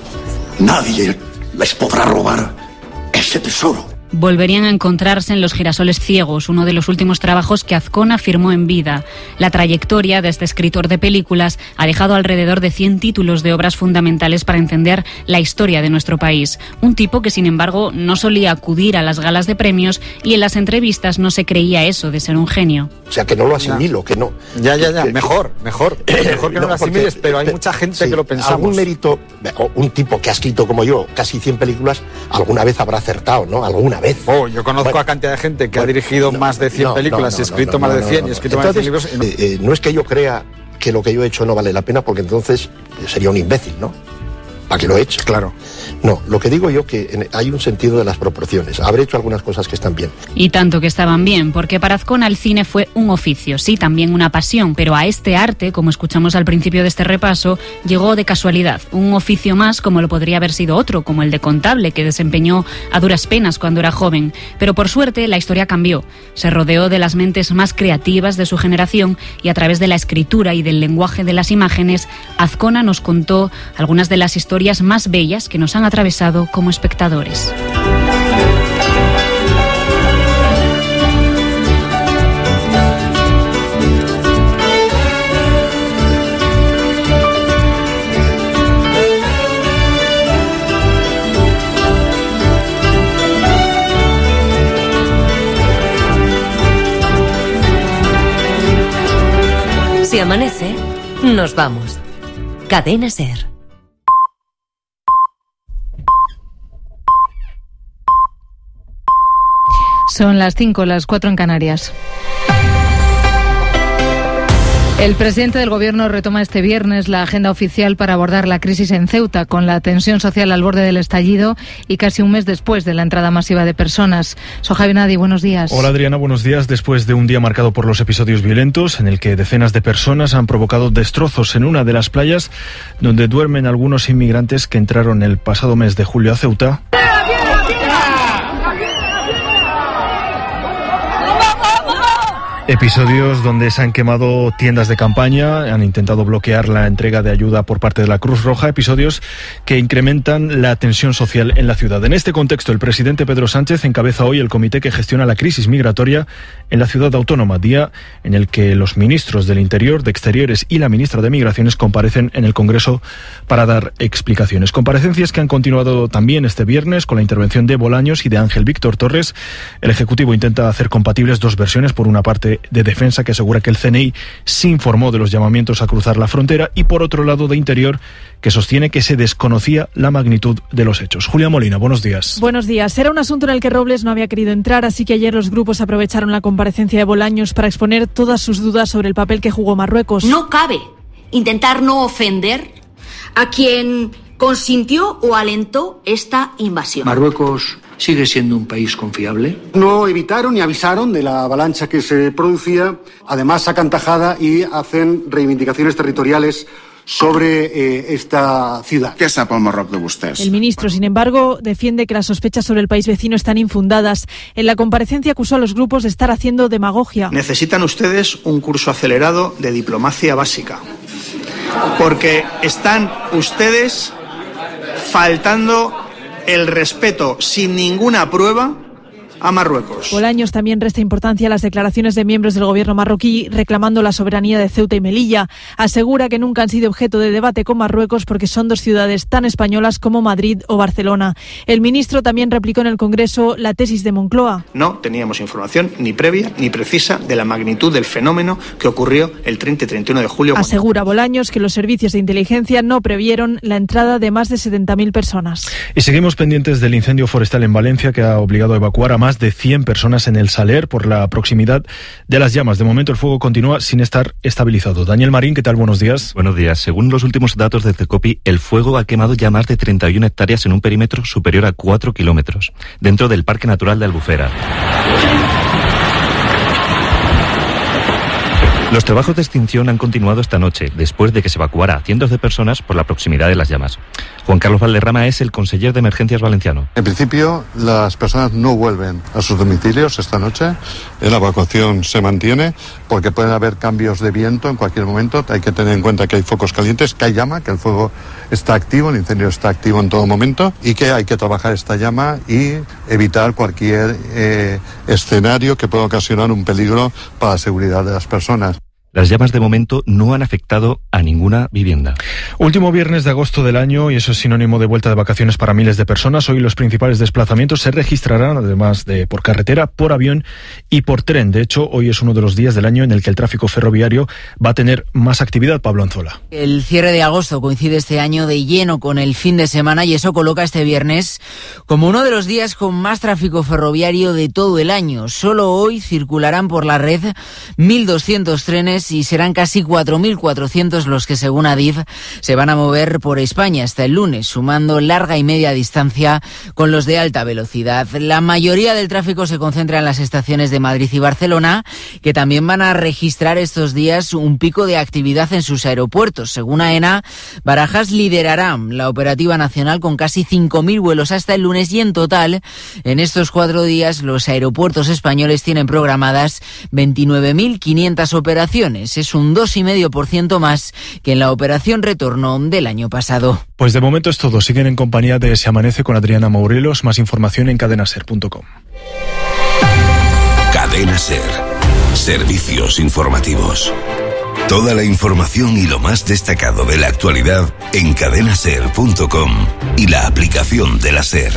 Nadie les podrá robar ese tesoro. Volverían a encontrarse en Los girasoles ciegos, uno de los últimos trabajos que Azcona firmó en vida. La trayectoria de este escritor de películas ha dejado alrededor de cien títulos de obras fundamentales para entender la historia de nuestro país. Un tipo que, sin embargo, no solía acudir a las galas de premios y en las entrevistas no se creía eso de ser un genio. O sea, que no lo asimilo, que no... Ya, ya, ya, mejor, mejor. Mejor que no, no lo asimiles, pero hay mucha gente sí, que lo pensamos. Algún mérito, un tipo que ha escrito como yo casi cien películas, alguna vez habrá acertado, ¿no? Alguna vez. Oh, yo conozco bueno, a cantidad de gente que bueno, ha dirigido no, más de cien no, películas no, no, y escrito no, no, más de cien no, no, no. y escrito entonces, más de cien libros. Y no... Eh, no es que yo crea que lo que yo he hecho no vale la pena, porque entonces sería un imbécil, ¿no? ¿Para qué lo he hecho? Claro. No, lo que digo yo que hay un sentido de las proporciones. Habré hecho algunas cosas que están bien. Y tanto que estaban bien, porque para Azcona el cine fue un oficio, sí, también una pasión, pero a este arte, como escuchamos al principio de este repaso, llegó de casualidad. Un oficio más como lo podría haber sido otro, como el de contable, que desempeñó a duras penas cuando era joven. Pero por suerte la historia cambió. Se rodeó de las mentes más creativas de su generación y a través de la escritura y del lenguaje de las imágenes, Azcona nos contó algunas de las historias más bellas que nos han atravesado como espectadores. Si amanece, nos vamos. Cadena SER. Son las cinco, las cuatro en Canarias. El presidente del Gobierno retoma este viernes la agenda oficial para abordar la crisis en Ceuta, con la tensión social al borde del estallido y casi un mes después de la entrada masiva de personas. Soja Benadi, buenos días. Hola Adriana, buenos días. Después de un día marcado por los episodios violentos, en el que decenas de personas han provocado destrozos en una de las playas donde duermen algunos inmigrantes que entraron el pasado mes de julio a Ceuta. Episodios donde se han quemado tiendas de campaña, han intentado bloquear la entrega de ayuda por parte de la Cruz Roja, episodios que incrementan la tensión social en la ciudad. En este contexto, el presidente Pedro Sánchez encabeza hoy el comité que gestiona la crisis migratoria en la ciudad autónoma, día en el que los ministros del Interior, de Exteriores y la ministra de Migraciones comparecen en el Congreso para dar explicaciones. Comparecencias que han continuado también este viernes con la intervención de Bolaños y de Ángel Víctor Torres. El Ejecutivo intenta hacer compatibles dos versiones, por una parte de Defensa, que asegura que el C N I se informó de los llamamientos a cruzar la frontera, y por otro lado de Interior, que sostiene que se desconocía la magnitud de los hechos. Julia Molina, buenos días. Buenos días. Era un asunto en el que Robles no había querido entrar, así que ayer los grupos aprovecharon la comparecencia de Bolaños para exponer todas sus dudas sobre el papel que jugó Marruecos. No cabe intentar no ofender a quien consintió o alentó esta invasión. Marruecos sigue siendo un país confiable. No evitaron ni avisaron de la avalancha que se producía. Además, sacan tajada y hacen reivindicaciones territoriales sobre eh, esta ciudad. ¿Qué sap el Marroc de vostès? El ministro, sin embargo, defiende que las sospechas sobre el país vecino están infundadas. En la comparecencia acusó a los grupos de estar haciendo demagogia. Necesitan ustedes un curso acelerado de diplomacia básica, porque están ustedes faltando el respeto sin ninguna prueba a Marruecos. Bolaños también resta importancia a las declaraciones de miembros del gobierno marroquí reclamando la soberanía de Ceuta y Melilla. Asegura que nunca han sido objeto de debate con Marruecos porque son dos ciudades tan españolas como Madrid o Barcelona. El ministro también replicó en el Congreso la tesis de Moncloa. No teníamos información ni previa ni precisa de la magnitud del fenómeno que ocurrió el treinta y treinta y uno de julio. Asegura Bolaños que los servicios de inteligencia no previeron la entrada de más de setenta mil personas. Y seguimos pendientes del incendio forestal en Valencia, que ha obligado a evacuar a más de cien personas en el Saler por la proximidad de las llamas. De momento el fuego continúa sin estar estabilizado. Daniel Marín, ¿qué tal? Buenos días. Buenos días. Según los últimos datos de CECOPI, el fuego ha quemado ya más de treinta y una hectáreas en un perímetro superior a cuatro kilómetros, dentro del Parque Natural de Albufera. Los trabajos de extinción han continuado esta noche, después de que se evacuara a cientos de personas por la proximidad de las llamas. Juan Carlos Valderrama es el conseller de Emergencias valenciano. En principio, las personas no vuelven a sus domicilios esta noche. La evacuación se mantiene porque pueden haber cambios de viento en cualquier momento. Hay que tener en cuenta que hay focos calientes, que hay llama, que el fuego está activo, el incendio está activo en todo momento y que hay que trabajar esta llama y evitar cualquier eh, escenario que pueda ocasionar un peligro para la seguridad de las personas. Las llamas de momento no han afectado a ninguna vivienda. Último viernes de agosto del año y eso es sinónimo de vuelta de vacaciones para miles de personas. Hoy los principales desplazamientos se registrarán, además de por carretera, por avión y por tren. De hecho, hoy es uno de los días del año en el que el tráfico ferroviario va a tener más actividad. Pablo Anzola. El cierre de agosto coincide este año de lleno con el fin de semana y eso coloca este viernes como uno de los días con más tráfico ferroviario de todo el año. Solo hoy circularán por la red mil doscientos trenes y serán casi cuatro mil cuatrocientos los que, según Adif, se van a mover por España hasta el lunes, sumando larga y media distancia con los de alta velocidad. La mayoría del tráfico se concentra en las estaciones de Madrid y Barcelona, que también van a registrar estos días un pico de actividad en sus aeropuertos. Según AENA, Barajas liderará la operativa nacional con casi cinco mil vuelos hasta el lunes y en total, en estos cuatro días, los aeropuertos españoles tienen programadas veintinueve mil quinientas operaciones. Es un dos coma cinco por ciento más que en la operación retorno del año pasado. Pues de momento es todo. Siguen en compañía de Se Amanece con Adriana Maurelos. Más información en cadena ser punto com. Cadena Ser. Servicios informativos. Toda la información y lo más destacado de la actualidad en cadena ser punto com y la aplicación de la SER.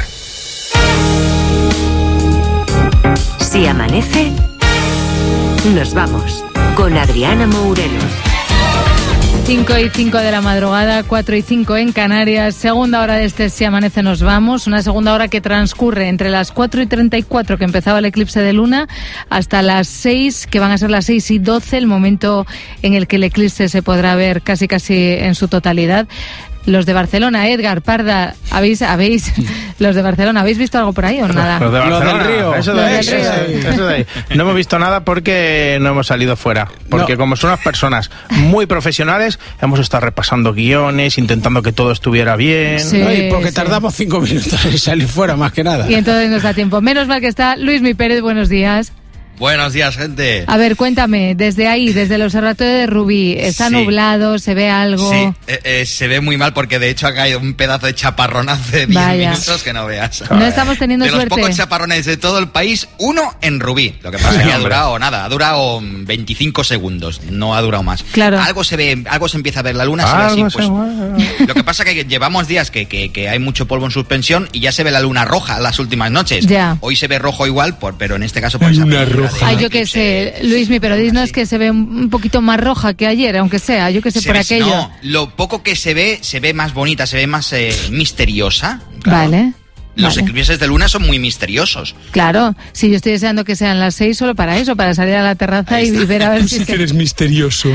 Si amanece, nos vamos. Con Adriana Mourelos. cinco y cinco de la madrugada, cuatro y cinco en Canarias. Segunda hora de este Si Amanece Nos Vamos. Una segunda hora que transcurre entre las cuatro y treinta y cuatro que empezaba el eclipse de luna hasta las seis, que van a ser las seis y doce, el momento en el que el eclipse se podrá ver casi casi en su totalidad. Los de Barcelona, Edgar, Parda, ¿habéis, habéis, los de Barcelona, ¿habéis visto algo por ahí o nada? Los de Barcelona, los del Río. Eso de ahí, eso de ahí, eso de ahí. No hemos visto nada porque no hemos salido fuera. Porque no. Como son unas personas muy profesionales, hemos estado repasando guiones, intentando que todo estuviera bien. Sí, no, y porque sí. Tardamos cinco minutos en salir fuera, más que nada. Y entonces nos da tiempo. Menos mal que está Luismi Pérez, buenos días. Buenos días, gente. A ver, cuéntame, desde ahí, desde el observatorio de Rubí, ¿está Sí. nublado? ¿Se ve algo? Sí, eh, eh, se ve muy mal porque de hecho ha caído un pedazo de chaparrón hace diez Vaya. minutos que no veas. No estamos teniendo de suerte. los pocos chaparrones de todo el país, uno en Rubí. Lo que pasa es que ha durado nada, ha durado veinticinco segundos, no ha durado más. Claro. Algo se ve, algo se empieza a ver, la luna se ve así, Algo pues. se Lo que pasa es que llevamos días que, que, que hay mucho polvo en suspensión y ya se ve la luna roja las últimas noches. Ya. Hoy se ve rojo igual, por, pero en este caso por esa Luna película roja. de- Ay, yo qué sé, Luismi, pero dinos que se ve un un poquito más roja que ayer, aunque sea, yo qué sé, Se por ve- aquello. No, lo poco que se ve, se ve más bonita, se ve más eh, misteriosa. Vale. Los vale. eclipses de luna son muy misteriosos. Claro, si yo estoy deseando que sean las seis solo para eso, para salir a la terraza y, y ver a ver Tú si sí que se, eres misterioso.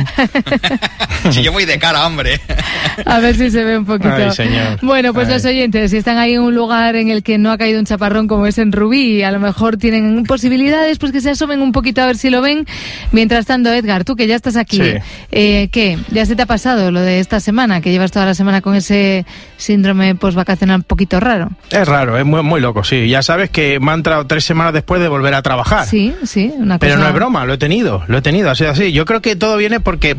Si yo voy de cara, hombre. a ver si se ve un poquito. Ay, señor. Bueno, pues Ay. los oyentes, si están ahí en un lugar en el que no ha caído un chaparrón como es en Rubí, y a lo mejor tienen posibilidades, pues que se asomen un poquito a ver si lo ven. Mientras tanto, Edgar, tú que ya estás aquí, Sí. eh, ¿qué? ¿Ya se te ha pasado lo de esta semana, que llevas toda la semana con ese síndrome postvacacional un poquito raro? Es raro, es muy, muy loco, sí. Ya sabes que me ha entrado tres semanas después de volver a trabajar. Sí, sí, una cosa... Pero no es broma, lo he tenido, lo he tenido, ha sido así. Yo creo que todo viene porque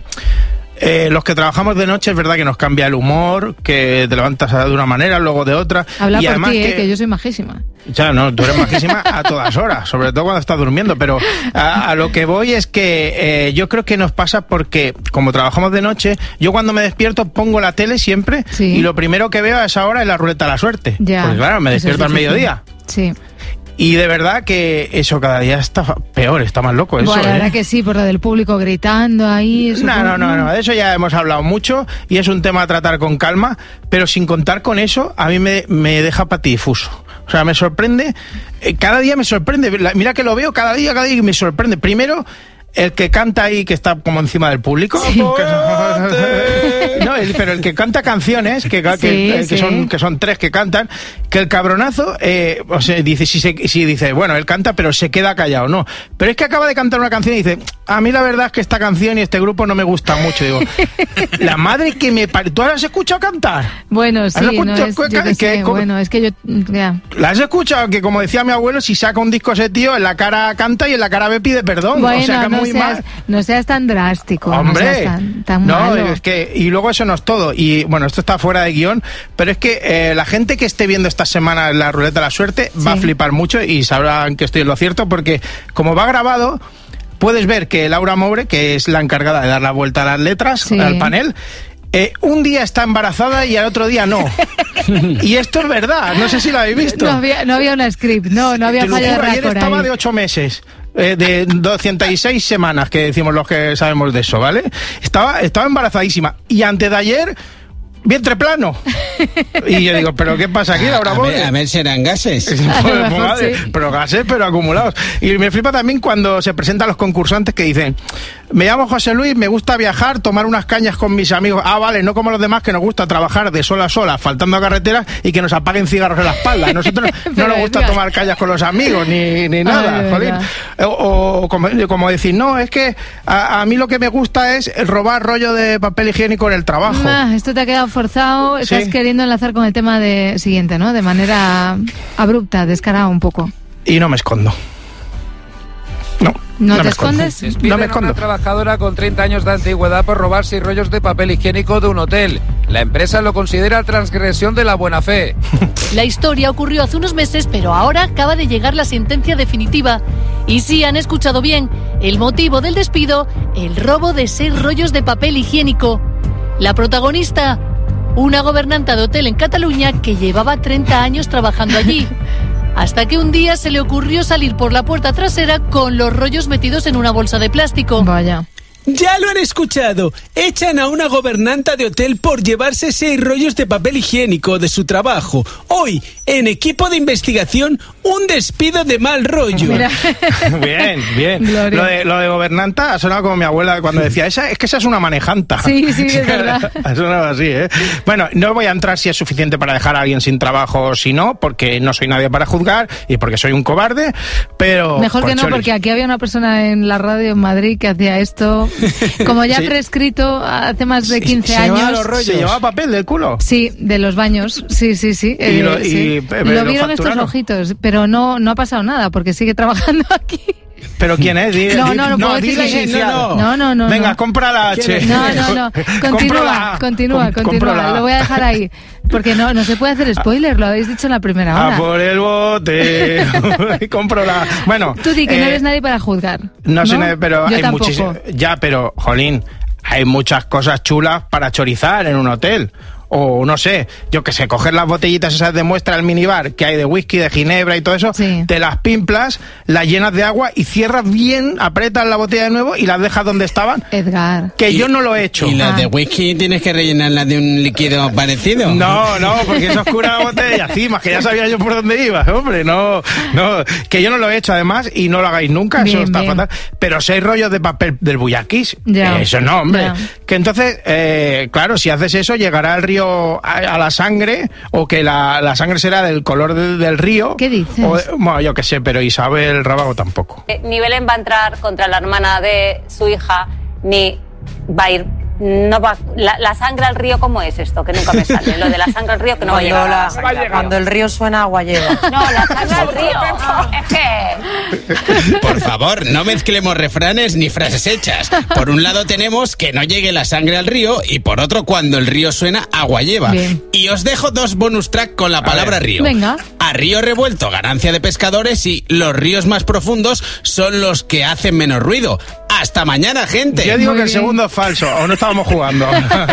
eh, los que trabajamos de noche es verdad que nos cambia el humor, que te levantas de una manera, luego de otra. Habla y por además ti, eh, que, que yo soy majísima. Ya, no, tú eres majísima a todas horas, sobre todo cuando estás durmiendo, pero a, a lo que voy es que eh, yo creo que nos pasa porque como trabajamos de noche, yo cuando me despierto pongo la tele siempre Sí. y lo primero que veo a esa hora es la ruleta de la suerte. Ya, Porque claro, me eso es despierto al difícil. mediodía. Sí. Y de verdad que eso cada día está fa- peor, está más loco eso. Bueno, la ¿eh? verdad que sí, por lo del público gritando ahí. Eso No, fue- no, no, no, de eso ya hemos hablado mucho y es un tema a tratar con calma, pero sin contar con eso, a mí me, me deja patidifuso. O sea, me sorprende, eh, cada día me sorprende, la- mira que lo veo cada día, cada día y me sorprende. Primero, el que canta ahí, que está como encima del público. Sí. Que- no, el- pero el que canta canciones, que, que, Sí, que sí. son, que son tres que cantan, que el cabronazo, eh, o sea, dice, si, se, si dice, bueno, él canta, pero se queda callado, no. Pero es que acaba de cantar una canción y dice, a mí la verdad es que esta canción y este grupo no me gusta mucho. Digo, la madre que me parió. ¿Tú ahora has escuchado cantar? Bueno, sí, ¿Has no escuchado es, cu- yo qué que- sé, como- bueno, es que yo, ya. ¿La has escuchado? Que como decía mi abuelo, si saca un disco ese tío, en la cara canta y en la cara me pide perdón. Bueno, o sea, que no, muy seas, mal. no seas tan drástico, Hombre, no seas tan, tan no, malo. es que, y luego eso no es todo. Y bueno, esto está fuera de guión, pero es que eh, la gente que esté viendo esta semana la ruleta de la suerte va a Sí. flipar mucho y sabrán que estoy en lo cierto, porque como va grabado, puedes ver que Laura Moure, que es la encargada de dar la vuelta a las letras, Sí. al panel, eh, un día está embarazada y al otro día no. Y esto es verdad, no sé si lo habéis visto. No había, no había una script, no, no había Te lo fallo de juro, ayer récord estaba ahí. de ocho meses. Eh, de doscientas seis semanas, que decimos los que sabemos de eso, ¿vale? Estaba, estaba embarazadísima. Y antes de ayer, vientre plano. Y yo digo, ¿pero qué pasa aquí, Laura A Moure? ver, a ver, serán gases. Pues, A lo pues, mejor madre, sí. pero gases, pero acumulados. Y me flipa también cuando se presentan los concursantes que dicen, me llamo José Luis, me gusta viajar, tomar unas cañas con mis amigos. Ah, vale, no como los demás que nos gusta trabajar de sol a sol, faltando a carreteras y que nos apaguen cigarros en la espalda. A nosotros no Pero nos gusta venga. tomar cañas con los amigos, ni, ni nada, Ay, jolín. venga. O, o como, como decir, no, es que a, a mí lo que me gusta es robar rollo de papel higiénico en el trabajo. Ah, esto te ha quedado forzado, estás Sí. queriendo enlazar con el tema de siguiente, ¿no? De manera abrupta, descarada un poco. Y no me escondo. No. ¿No, me te escondo. escondes? Despiden No me a escondo. una trabajadora con treinta años de antigüedad por robar seis rollos de papel higiénico de un hotel. La empresa lo considera transgresión de la buena fe. La historia ocurrió hace unos meses, pero ahora acaba de llegar la sentencia definitiva. Y sí, han escuchado bien, el motivo del despido, el robo de seis rollos de papel higiénico. La protagonista, una gobernanta de hotel en Cataluña que llevaba treinta años trabajando allí. Hasta que un día se le ocurrió salir por la puerta trasera con los rollos metidos en una bolsa de plástico. Vaya. Ya lo han escuchado. Echan a una gobernanta de hotel por llevarse seis rollos de papel higiénico de su trabajo. Hoy, en equipo de investigación, un despido de mal rollo. Mira. Bien, bien. Gloria. Lo de, lo de gobernanta ha sonado como mi abuela cuando decía, esa, es que esa es una manejanta. Sí, sí, es verdad. Ha sonado así, ¿eh? Bueno, no voy a entrar si es suficiente para dejar a alguien sin trabajo o si no, porque no soy nadie para juzgar y porque soy un cobarde, pero... Mejor por que no, cholis. porque aquí había una persona en la radio en Madrid que hacía esto, como ya Sí. prescrito hace más de quince Se llevaba años. los rollos. Se llevaba papel del culo. Sí, de los baños, sí, sí, sí. Y lo- y, sí. eh, Lo lo vieron estos facturaron. ojitos, pero no, no ha pasado nada porque sigue trabajando aquí. ¿Pero quién es? Di, no, di, no, no, no, puedo di decir sí, que... no, no, no, no. Venga, no. compra la H. No, no, no. Continúa, continúa, Com- continúa. Lo voy a dejar ahí. Porque no, no se puede hacer spoiler, lo habéis dicho en la primera hora. A por el bote. Compro la... Bueno... Tú di que eh, no eres nadie para juzgar. No, ¿no? sé, nadie, pero Yo hay tampoco. muchísimas... Ya, pero, jolín, hay muchas cosas chulas para chorizar en un hotel. O no sé, yo que sé, coger las botellitas esas de muestra al minibar que hay de whisky, de ginebra y todo eso, sí. te las pimplas, las llenas de agua y cierras bien, aprietas la botella de nuevo y las dejas donde estaban. Edgar. Que y, yo no lo he hecho. ¿Y las Ah. de whisky tienes que rellenarlas de un líquido parecido? No, no, porque eso oscura la botella, sí, más que ya sabía yo por dónde iba, hombre, no, no, que yo no lo he hecho además y no lo hagáis nunca, Bien, eso está bien. fatal. Pero seis rollos de papel del Buyaquis, Ya. eso no, hombre. Ya. Que entonces, eh, claro, si haces eso, llegará al río a, a la sangre, o que la, la sangre será del color de, del río. ¿Qué dices? O, bueno, yo qué sé, pero Isabel Rábago tampoco. Eh, Ni Belén va a entrar contra la hermana de su hija, ni va a ir... No va, la, la sangre al río, ¿cómo es esto? Que nunca me sale. Lo de la sangre al río, que no va a llegar. la- a la sangre. cuando el río suena, agua lleva. No, la sangre al río. Es que... Por favor, no mezclemos refranes ni frases hechas. Por un lado tenemos que no llegue la sangre al río y por otro, cuando el río suena, agua lleva. Bien. Y os dejo dos bonus track con la palabra ver. río. Venga. A río revuelto, ganancia de pescadores, y los ríos más profundos son los que hacen menos ruido. Hasta mañana, gente. Yo digo Muy que el bien. segundo es falso, o no estábamos jugando.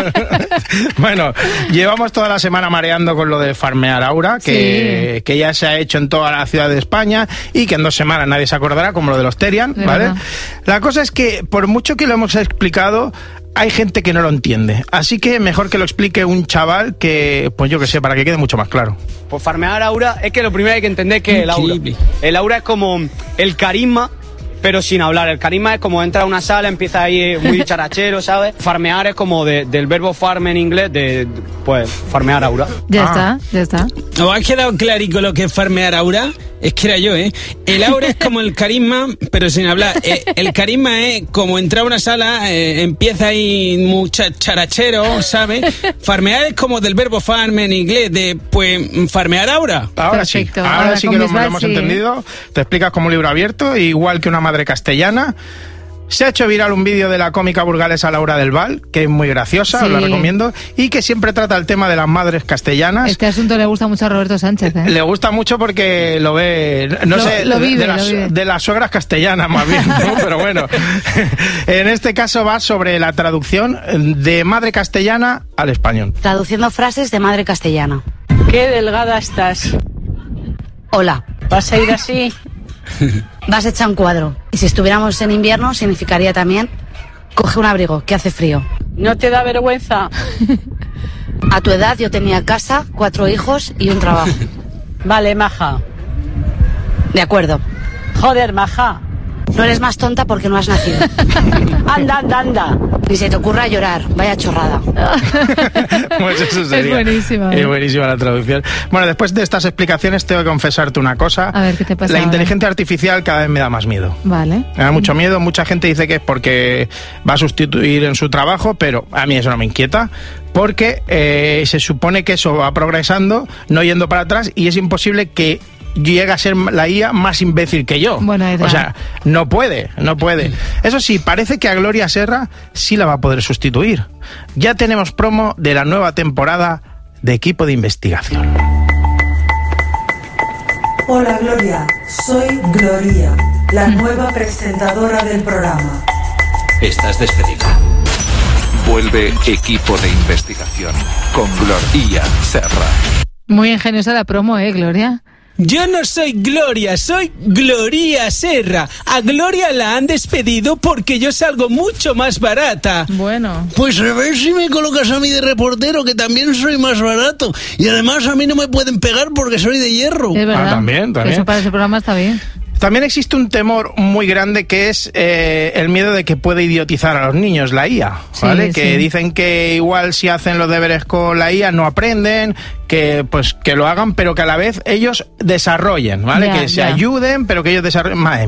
Bueno, llevamos toda la semana mareando con lo de farmear Aura, que, Sí. que ya se ha hecho en toda la ciudad de España y que en dos semanas nadie se acordará, como lo de los Terian, De ¿vale? verdad. La cosa es que, por mucho que lo hemos explicado, hay gente que no lo entiende. Así que mejor que lo explique un chaval que, pues yo que sé, para que quede mucho más claro. Pues farmear aura es que lo primero hay que entender que es el aura. Increíble. El aura es como el carisma, pero sin hablar. El carisma es como entra a una sala, empieza ahí muy dicharachero, ¿sabes? Farmear es como de- del verbo farm en inglés, de, pues, farmear aura. Ya Ah. está, ya está. ¿Os ha quedado clarico lo que es farmear aura? Es que era yo, ¿eh? El aura es como el carisma, pero sin hablar. Eh, el carisma es como entrar a una sala, eh, empieza ahí mucha charachero, ¿sabes? Farmear es como del verbo farm en inglés, de, pues, farmear aura. Ahora Perfecto. sí, ahora, Ahora sí con que lo, Bisbal, lo hemos sí, ¿eh? entendido. Te explicas como un libro abierto, igual que una madre castellana. Se ha hecho viral un vídeo de la cómica burgalesa Laura del Val, que es muy graciosa, Sí. os la recomiendo, y que siempre trata el tema de las madres castellanas. Este asunto le gusta mucho a Roberto Sánchez, ¿eh? Le gusta mucho porque lo ve, no Lo- sé, lo de- vive, de, las, lo vive. de las suegras castellanas más bien, ¿no? Pero bueno, en este caso va sobre la traducción de madre castellana al español. Traduciendo frases de madre castellana. Qué delgada estás. Hola. ¿Vas a ir así? Vas hecha un cuadro. Y si estuviéramos en invierno, significaría también, coge un abrigo, que hace frío. ¿No te da vergüenza? A tu edad yo tenía casa, cuatro hijos y un trabajo. Vale, maja. De acuerdo. Joder, maja. No eres más tonta porque no has nacido. Anda, anda, anda. Ni se te ocurra llorar, vaya chorrada. Pues eso sería. Es buenísima, ¿eh? Es buenísima la traducción. Bueno, después de estas explicaciones tengo que confesarte una cosa. A ver, ¿qué te pasa La ahora? inteligencia artificial cada vez me da más miedo. Vale. Me da mucho miedo, mucha gente dice que es porque va a sustituir en su trabajo, pero a mí eso no me inquieta, porque eh, se supone que eso va progresando, no yendo para atrás, y es imposible que llegue a ser la I A más imbécil que yo. Bueno, Edgar. O sea, no puede, no puede. Eso sí, parece que a Gloria Serra sí la va a poder sustituir. Ya tenemos promo de la nueva temporada de Equipo de Investigación. Hola Gloria, soy Gloria, la nueva presentadora del programa. Estás despedida. Vuelve Equipo de Investigación con Gloria Serra. Muy ingeniosa la promo, ¿eh, Gloria? Yo no soy Gloria, soy Gloria Serra. A Gloria la han despedido porque yo salgo mucho más barata. Bueno. Pues a ver si me colocas a mí de reportero, que también soy más barato. Y además a mí no me pueden pegar porque soy de hierro. Es verdad. Ah, también, también. Eso para ese programa está bien. También existe un temor muy grande que es eh, el miedo de que puede idiotizar a los niños la I A, ¿vale? Sí, que sí. dicen que igual si hacen los deberes con la I A no aprenden, que pues que lo hagan, pero que a la vez ellos desarrollen, ¿vale? Ya, que se ya. ayuden, pero que ellos desarrollen. Madre mía.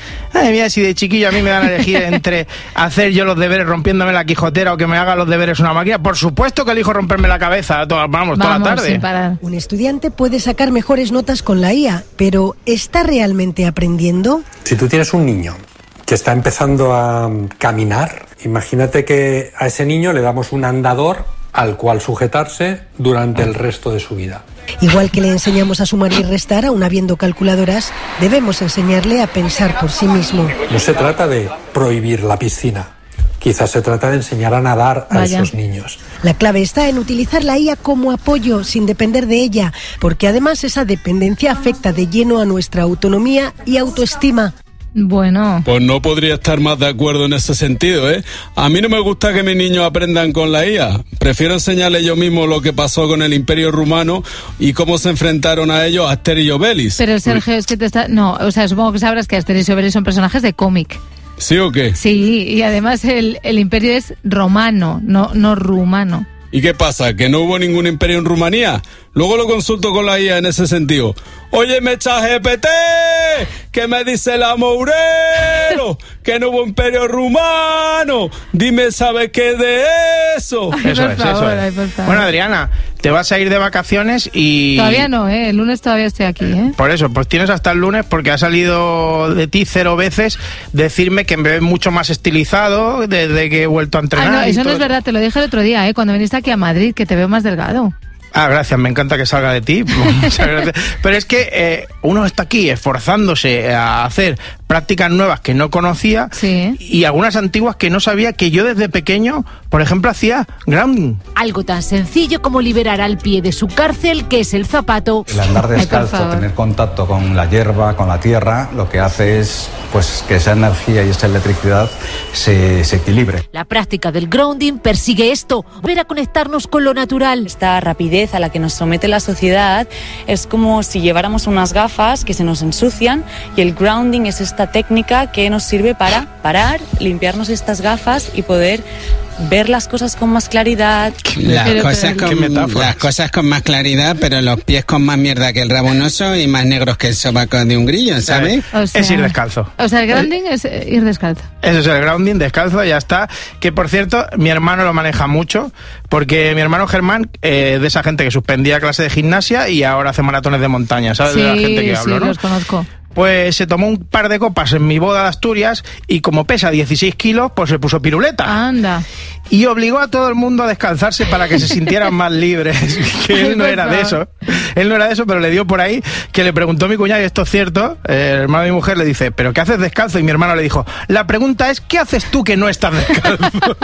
Ay, mira, si de chiquillo a mí me dan a elegir entre hacer yo los deberes rompiéndome la quijotera o que me haga los deberes una máquina, por supuesto que elijo romperme la cabeza, toda, vamos, toda Vamos, la tarde. sin parar. Un estudiante puede sacar mejores notas con la I A, pero ¿está realmente aprendiendo? Si tú tienes un niño que está empezando a caminar, imagínate que a ese niño le damos un andador al cual sujetarse durante el resto de su vida. Igual que le enseñamos a sumar y restar, aun habiendo calculadoras, debemos enseñarle a pensar por sí mismo. No se trata de prohibir la piscina, quizás se trata de enseñar a nadar a Vaya. esos niños. La clave está en utilizar la I A como apoyo, sin depender de ella, porque además esa dependencia afecta de lleno a nuestra autonomía y autoestima. Bueno. Pues no podría estar más de acuerdo en ese sentido, ¿eh? A mí no me gusta que mis niños aprendan con la I A. Prefiero enseñarles yo mismo lo que pasó con el Imperio Rumano y cómo se enfrentaron a ellos Asterix y Obelix. Pero Sergio, es que te está... No, o sea, supongo que sabrás que Asterix y Obelix son personajes de cómic. ¿Sí o qué? Sí, y además el, el imperio es romano, no, no rumano. ¿Y qué pasa? ¿Que no hubo ningún imperio en Rumanía? Luego lo consulto con la I A en ese sentido. Oye, me echa G P T, ¿qué me dice la Mourero? Que no hubo imperio rumano. Dime, ¿sabes qué de eso? Ay, Eso por es, favor, eso ay, es. por favor. Bueno, Adriana, te vas a ir de vacaciones y... Todavía no, ¿eh? El lunes todavía estoy aquí, ¿eh? Por eso, pues tienes hasta el lunes porque ha salido de ti cero veces decirme que me ves mucho más estilizado desde que he vuelto a entrenar. Ah, no, y eso no todo es verdad, te lo dije el otro día, ¿eh? Cuando viniste aquí a Madrid, que te veo más delgado. Ah, gracias, me encanta que salga de ti. Muchas gracias. Pero es que eh, uno está aquí esforzándose a hacer prácticas nuevas que no conocía sí. y algunas antiguas que no sabía, que yo desde pequeño, por ejemplo, hacía grounding. Algo tan sencillo como liberar al pie de su cárcel, que es el zapato. El andar descalzo, tener contacto con la hierba, con la tierra, lo que hace es pues que esa energía y esa electricidad se, se equilibre. La práctica del grounding persigue esto, volver a conectarnos con lo natural. Esta rapidez a la que nos somete la sociedad es como si lleváramos unas gafas que se nos ensucian, y el grounding es esta técnica que nos sirve para parar, limpiarnos estas gafas y poder ver las cosas con más claridad. Las, pero, cosas, pero, con, las cosas con más claridad, pero los pies con más mierda que el rabo un oso y más negros que el sobaco de un grillo, ¿sabes? O sea, es ir descalzo. O sea, el grounding es ir descalzo. Eso es el grounding, descalzo, ya está. Que, por cierto, mi hermano lo maneja mucho, porque mi hermano Germán, eh, de esa gente que suspendía clase de gimnasia y ahora hace maratones de montaña, ¿sabes? Sí, de la gente que hablo, sí, ¿no? los conozco. Pues se tomó un par de copas en mi boda de Asturias y como pesa dieciséis kilos, pues se puso piruleta. Anda. Y obligó a todo el mundo a descalzarse para que se sintieran más libres. Que él no era de eso. Él no era de eso, pero le dio por ahí que le preguntó a mi cuñado, y esto es cierto, eh, el hermano de mi mujer le dice, ¿pero qué haces descalzo? Y mi hermano le dijo, la pregunta es, ¿qué haces tú que no estás descalzo?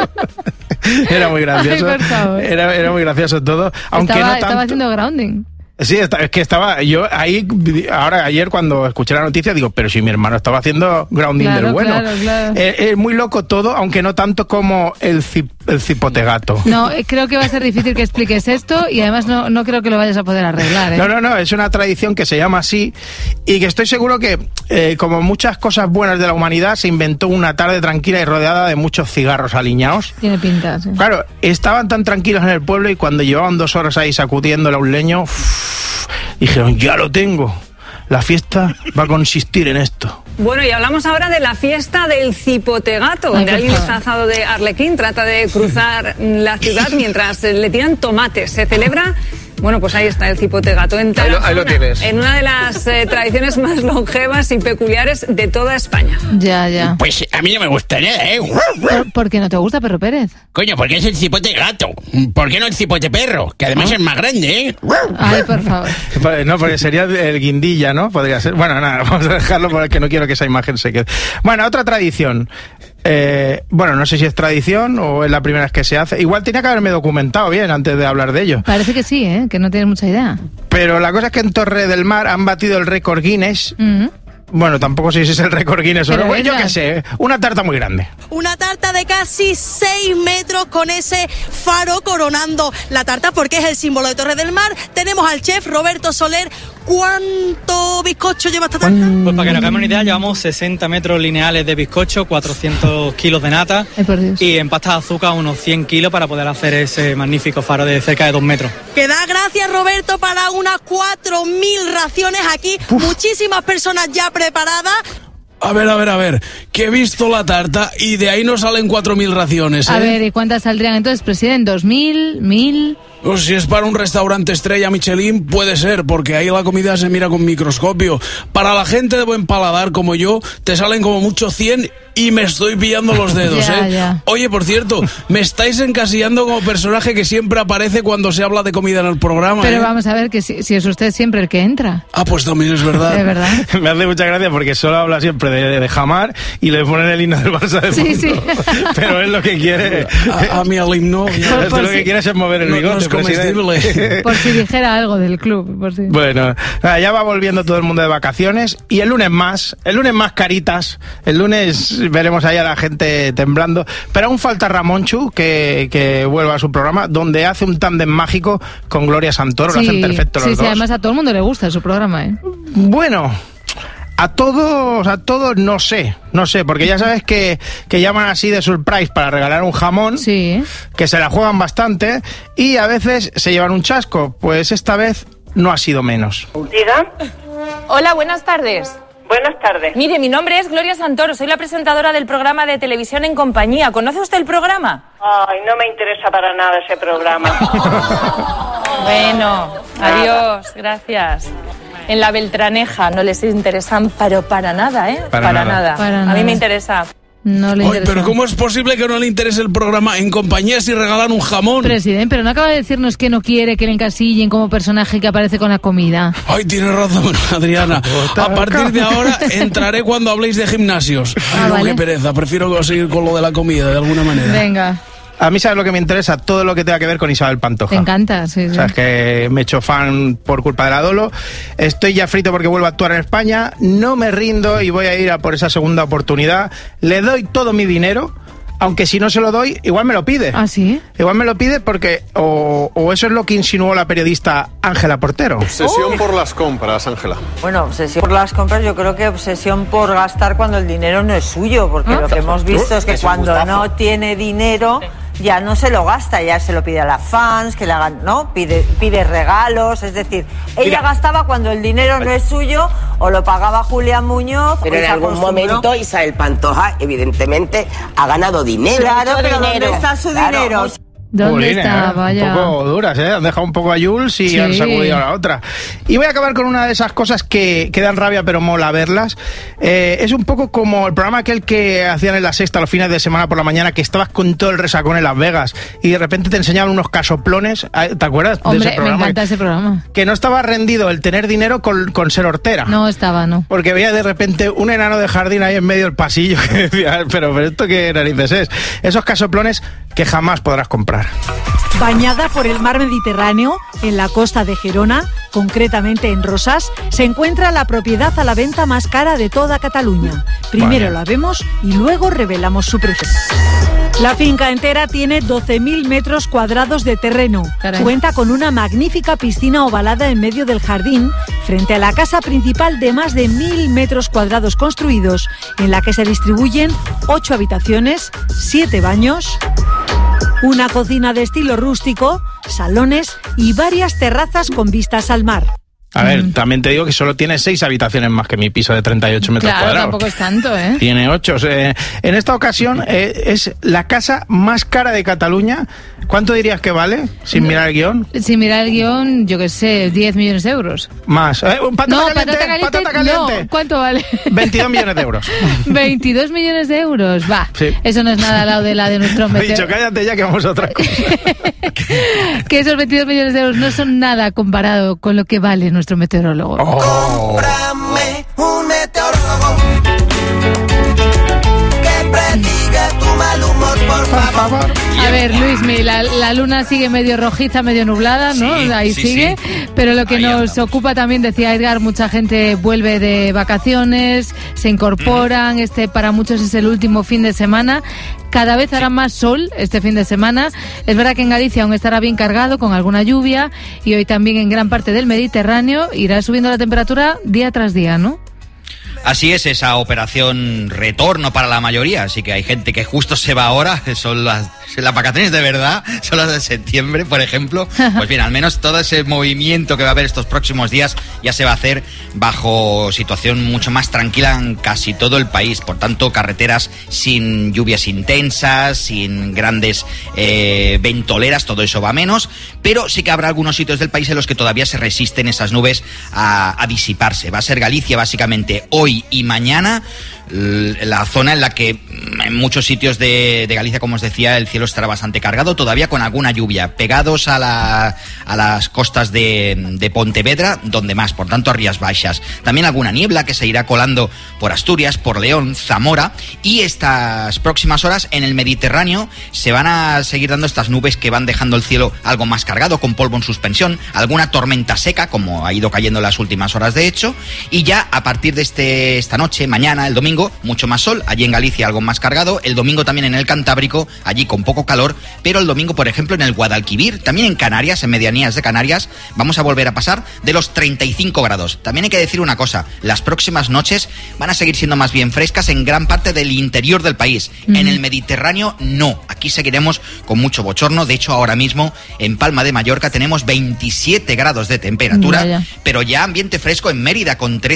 Era muy gracioso. Ay, por favor. Era, era muy gracioso todo. Aunque estaba, no tanto... estaba haciendo grounding. Sí, es que estaba yo ahí, ahora ayer cuando escuché la noticia digo, pero si mi hermano estaba haciendo grounding claro, del bueno. Claro, claro. Es, es muy loco todo, aunque no tanto como el, cip, el cipote gato. No, creo que va a ser difícil que expliques esto y además no, no creo que lo vayas a poder arreglar, ¿eh? No, no, no, es una tradición que se llama así y que estoy seguro que, eh, como muchas cosas buenas de la humanidad, se inventó una tarde tranquila y rodeada de muchos cigarros aliñados. Tiene pinta, sí. Claro, estaban tan tranquilos en el pueblo y cuando llevaban dos horas ahí sacudiéndole a un leño... Uff, dijeron, ya lo tengo, la fiesta va a consistir en esto. Bueno, y hablamos ahora de la fiesta del cipote gato, donde alguien disfrazado de arlequín trata de cruzar la ciudad mientras le tiran tomates. Se celebra... Bueno, pues ahí está el cipote gato. En ahí, lo, ahí lo tienes. En una de las eh, tradiciones más longevas y peculiares de toda España. Ya, ya. Pues a mí no me gusta nada, ¿eh? ¿Por, ¿por qué no te gusta, Perro Pérez? Coño, porque es el cipote gato. ¿Por qué no el cipote perro? Que además ¿Ah? es más grande, ¿eh? Ay, por favor. No, porque sería el guindilla, ¿no? Podría ser. Bueno, nada, vamos a dejarlo porque no quiero que esa imagen se quede. Bueno, otra tradición. Eh, bueno, no sé si es tradición o es la primera vez que se hace. Igual tenía que haberme documentado bien antes de hablar de ello. Parece que sí, ¿eh? Que no tienes mucha idea. Pero la cosa es que en Torre del Mar han batido el récord Guinness. Uh-huh. Bueno, tampoco sé si es el récord Guinness o no. Bueno, yo qué sé, una tarta muy grande. Una tarta de casi seis metros con ese faro coronando la tarta porque es el símbolo de Torre del Mar. Tenemos al chef Roberto Soler. ¿Cuánto bizcocho lleva esta tarta? Pues para que nos hagamos una idea, llevamos sesenta metros lineales de bizcocho, cuatrocientos kilos de nata Ay, y en pasta de azúcar unos cien kilos para poder hacer ese magnífico faro de cerca de dos metros. Que da gracias, Roberto, para unas cuatro mil raciones aquí. Uf. Muchísimas personas ya preparadas. A ver, a ver, a ver, que he visto la tarta y de ahí no salen cuatro mil raciones, ¿eh? A ver, ¿y cuántas saldrían entonces, presidente? ¿Dos mil? ¿Mil? Pues si es para un restaurante estrella Michelin, puede ser, porque ahí la comida se mira con microscopio. Para la gente de buen paladar como yo, te salen como mucho cien y me estoy pillando los dedos, Ya, ¿eh? ya. Oye, por cierto, me estáis encasillando como personaje que siempre aparece cuando se habla de comida en el programa, Pero ¿eh? vamos a ver, que si, si es usted siempre el que entra. Ah, pues también es verdad. De verdad. Me hace mucha gracia porque solo habla siempre de, de jamar y le ponen el himno del Barça de Sí, fondo. sí. Pero es lo que quiere. A, a mí al himno. Esto por lo si- que quieres es mover el No- bigote, no es comestible. presidente. Por si dijera algo del club. Por si. Bueno, nada, ya va volviendo todo el mundo de vacaciones y el lunes más, el lunes más caritas, el lunes veremos ahí a la gente temblando, pero aún falta Ramonchu que, que vuelva a su programa donde hace un tándem mágico con Gloria Santoro, lo hacen perfecto los sí, sí, dos. además a todo el mundo le gusta su programa, ¿eh? Bueno, a todos, a todos no sé, no sé, porque ya sabes que, que llaman así de surprise para regalar un jamón, sí, que se la juegan bastante y a veces se llevan un chasco, pues esta vez no ha sido menos. Diga. Hola, buenas tardes. Buenas tardes. Mire, mi nombre es Gloria Santoro, soy la presentadora del programa de televisión En Compañía. ¿Conoce usted el programa? Ay, no me interesa para nada ese programa. Bueno, adiós, gracias. En la Beltraneja no les interesan, pero para nada, ¿eh? Para nada. Para A nada. mí me interesa. No le Ay, interesa. pero ¿cómo es posible que no le interese el programa En Compañía si regalan un jamón? Presidente, pero no acaba de decirnos que no quiere que le encasillen como personaje que aparece con la comida. Ay, tienes razón, Adriana. A partir de ahora entraré cuando habléis de gimnasios. Ay, Ah, no, vale. qué pereza. Prefiero seguir con lo de la comida, de alguna manera. Venga, A mí, ¿sabes lo que me interesa? Todo lo que tenga que ver con Isabel Pantoja. te encanta, sí, sí. O sea, es que me he hecho fan por culpa de la Dolo. Estoy ya frito porque vuelvo a actuar en España. No me rindo y voy a ir a por esa segunda oportunidad. Le doy todo mi dinero, aunque si no se lo doy, igual me lo pide. ¿Ah, sí? Igual me lo pide porque o, o eso es lo que insinuó la periodista Ángela Portero. Obsesión por las compras, Ángela. Bueno, obsesión por las compras, yo creo que obsesión por gastar cuando el dinero no es suyo, porque ¿Ah? lo que hemos visto es que Es un cuando gustazo. no tiene dinero ya no se lo gasta, ya se lo pide a las fans, que le hagan, ¿no? Pide, pide regalos, es decir, ella Mira. gastaba cuando el dinero no es suyo o lo pagaba Julián Muñoz. Pero o en se algún acostumbró. momento Isabel Pantoja, evidentemente, ha ganado dinero. Claro, Mucho pero ¿dónde dinero. está su Claro. dinero? ¿Dónde Jolín, está? eh, Vaya. Un poco duras, ¿eh? Han dejado un poco a Jules y Sí. han sacudido a la otra. Y voy a acabar con una de esas cosas que, que dan rabia pero mola verlas. Eh, es un poco como el programa aquel que hacían en la Sexta los fines de semana por la mañana, que estabas con todo el resacón en Las Vegas y de repente te enseñaban unos casoplones. ¿Te acuerdas de Hombre, ese me programa? encanta ese programa. Que no estaba rendido el tener dinero con, con ser hortera. No estaba, no. Porque veía de repente un enano de jardín ahí en medio del pasillo que decía, pero, pero esto qué narices es. Esos casoplones que jamás podrás comprar. Bañada por el mar Mediterráneo, en la costa de Gerona, concretamente en Rosas, se encuentra la propiedad a la venta más cara de toda Cataluña. Primero Vale. la vemos y luego revelamos su precio. La finca entera tiene doce mil metros cuadrados de terreno. Caray. Cuenta con una magnífica piscina ovalada en medio del jardín, frente a la casa principal de más de mil metros cuadrados construidos, en la que se distribuyen ocho habitaciones, siete baños, una cocina de estilo rústico, salones y varias terrazas con vistas al mar. A ver, también te digo que solo tiene seis habitaciones más que mi piso de treinta y ocho metros Claro, cuadrados. tampoco es tanto, ¿eh? Tiene ocho. Eh, en esta ocasión eh, es la casa más cara de Cataluña. ¿Cuánto dirías que vale, sin mirar el guión? Si mira el guión, yo qué sé, diez millones de euros. Más. Eh, patata no, caliente, patata caliente, patata caliente. no. ¿Cuánto vale? veintidós millones de euros. veintidós millones de euros. Va, Sí. eso no es nada al lado de la de nuestro He dicho, meteor... cállate ya que vamos a otra cosa. Que esos veintidós millones de euros no son nada comparado con lo que vale nuestro meteorólogo. Cómprame un meteorólogo que prediga tu mal humor, por favor. A ver, Luismi, la, la luna sigue medio rojiza, medio nublada, ¿no? Sí, Ahí sí, sigue. sí. Pero lo que nos ocupa también, decía Edgar, mucha gente vuelve de vacaciones, se incorporan, este para muchos es el último fin de semana. Cada vez hará más sol este fin de semana. Es verdad que en Galicia aún estará bien cargado con alguna lluvia y hoy también en gran parte del Mediterráneo irá subiendo la temperatura día tras día, ¿no? Así es, esa operación retorno para la mayoría, así que hay gente que justo se va ahora, son las, las vacaciones de verdad, son las de septiembre, por ejemplo. Pues bien, al menos todo ese movimiento que va a haber estos próximos días ya se va a hacer bajo situación mucho más tranquila en casi todo el país. Por tanto, carreteras sin lluvias intensas, sin grandes eh, ventoleras, todo eso va menos, pero sí que habrá algunos sitios del país en los que todavía se resisten esas nubes a, a disiparse. Va a ser Galicia básicamente hoy y mañana, la zona en la que en muchos sitios de, de Galicia, como os decía, el cielo estará bastante cargado, todavía con alguna lluvia, pegados a, la, a las costas de, de Pontevedra, donde más, por tanto, a Rías Baixas. También alguna niebla que se irá colando por Asturias, por León, Zamora, y estas próximas horas en el Mediterráneo se van a seguir dando estas nubes que van dejando el cielo algo más cargado, con polvo en suspensión, alguna tormenta seca, como ha ido cayendo en las últimas horas de hecho, y ya a partir de este, esta noche, mañana, el domingo, mucho más sol, allí en Galicia algo más cargado, el domingo también en el Cantábrico, allí con poco calor, pero el domingo, por ejemplo, en el Guadalquivir, también en Canarias, en medianías de Canarias, vamos a volver a pasar de los treinta y cinco grados. También hay que decir una cosa, las próximas noches van a seguir siendo más bien frescas en gran parte del interior del país. Mm. En el Mediterráneo, no. Aquí seguiremos con mucho bochorno. De hecho, ahora mismo, en Palma de Mallorca tenemos veintisiete grados de temperatura, Vaya. Pero ya ambiente fresco en Mérida con trece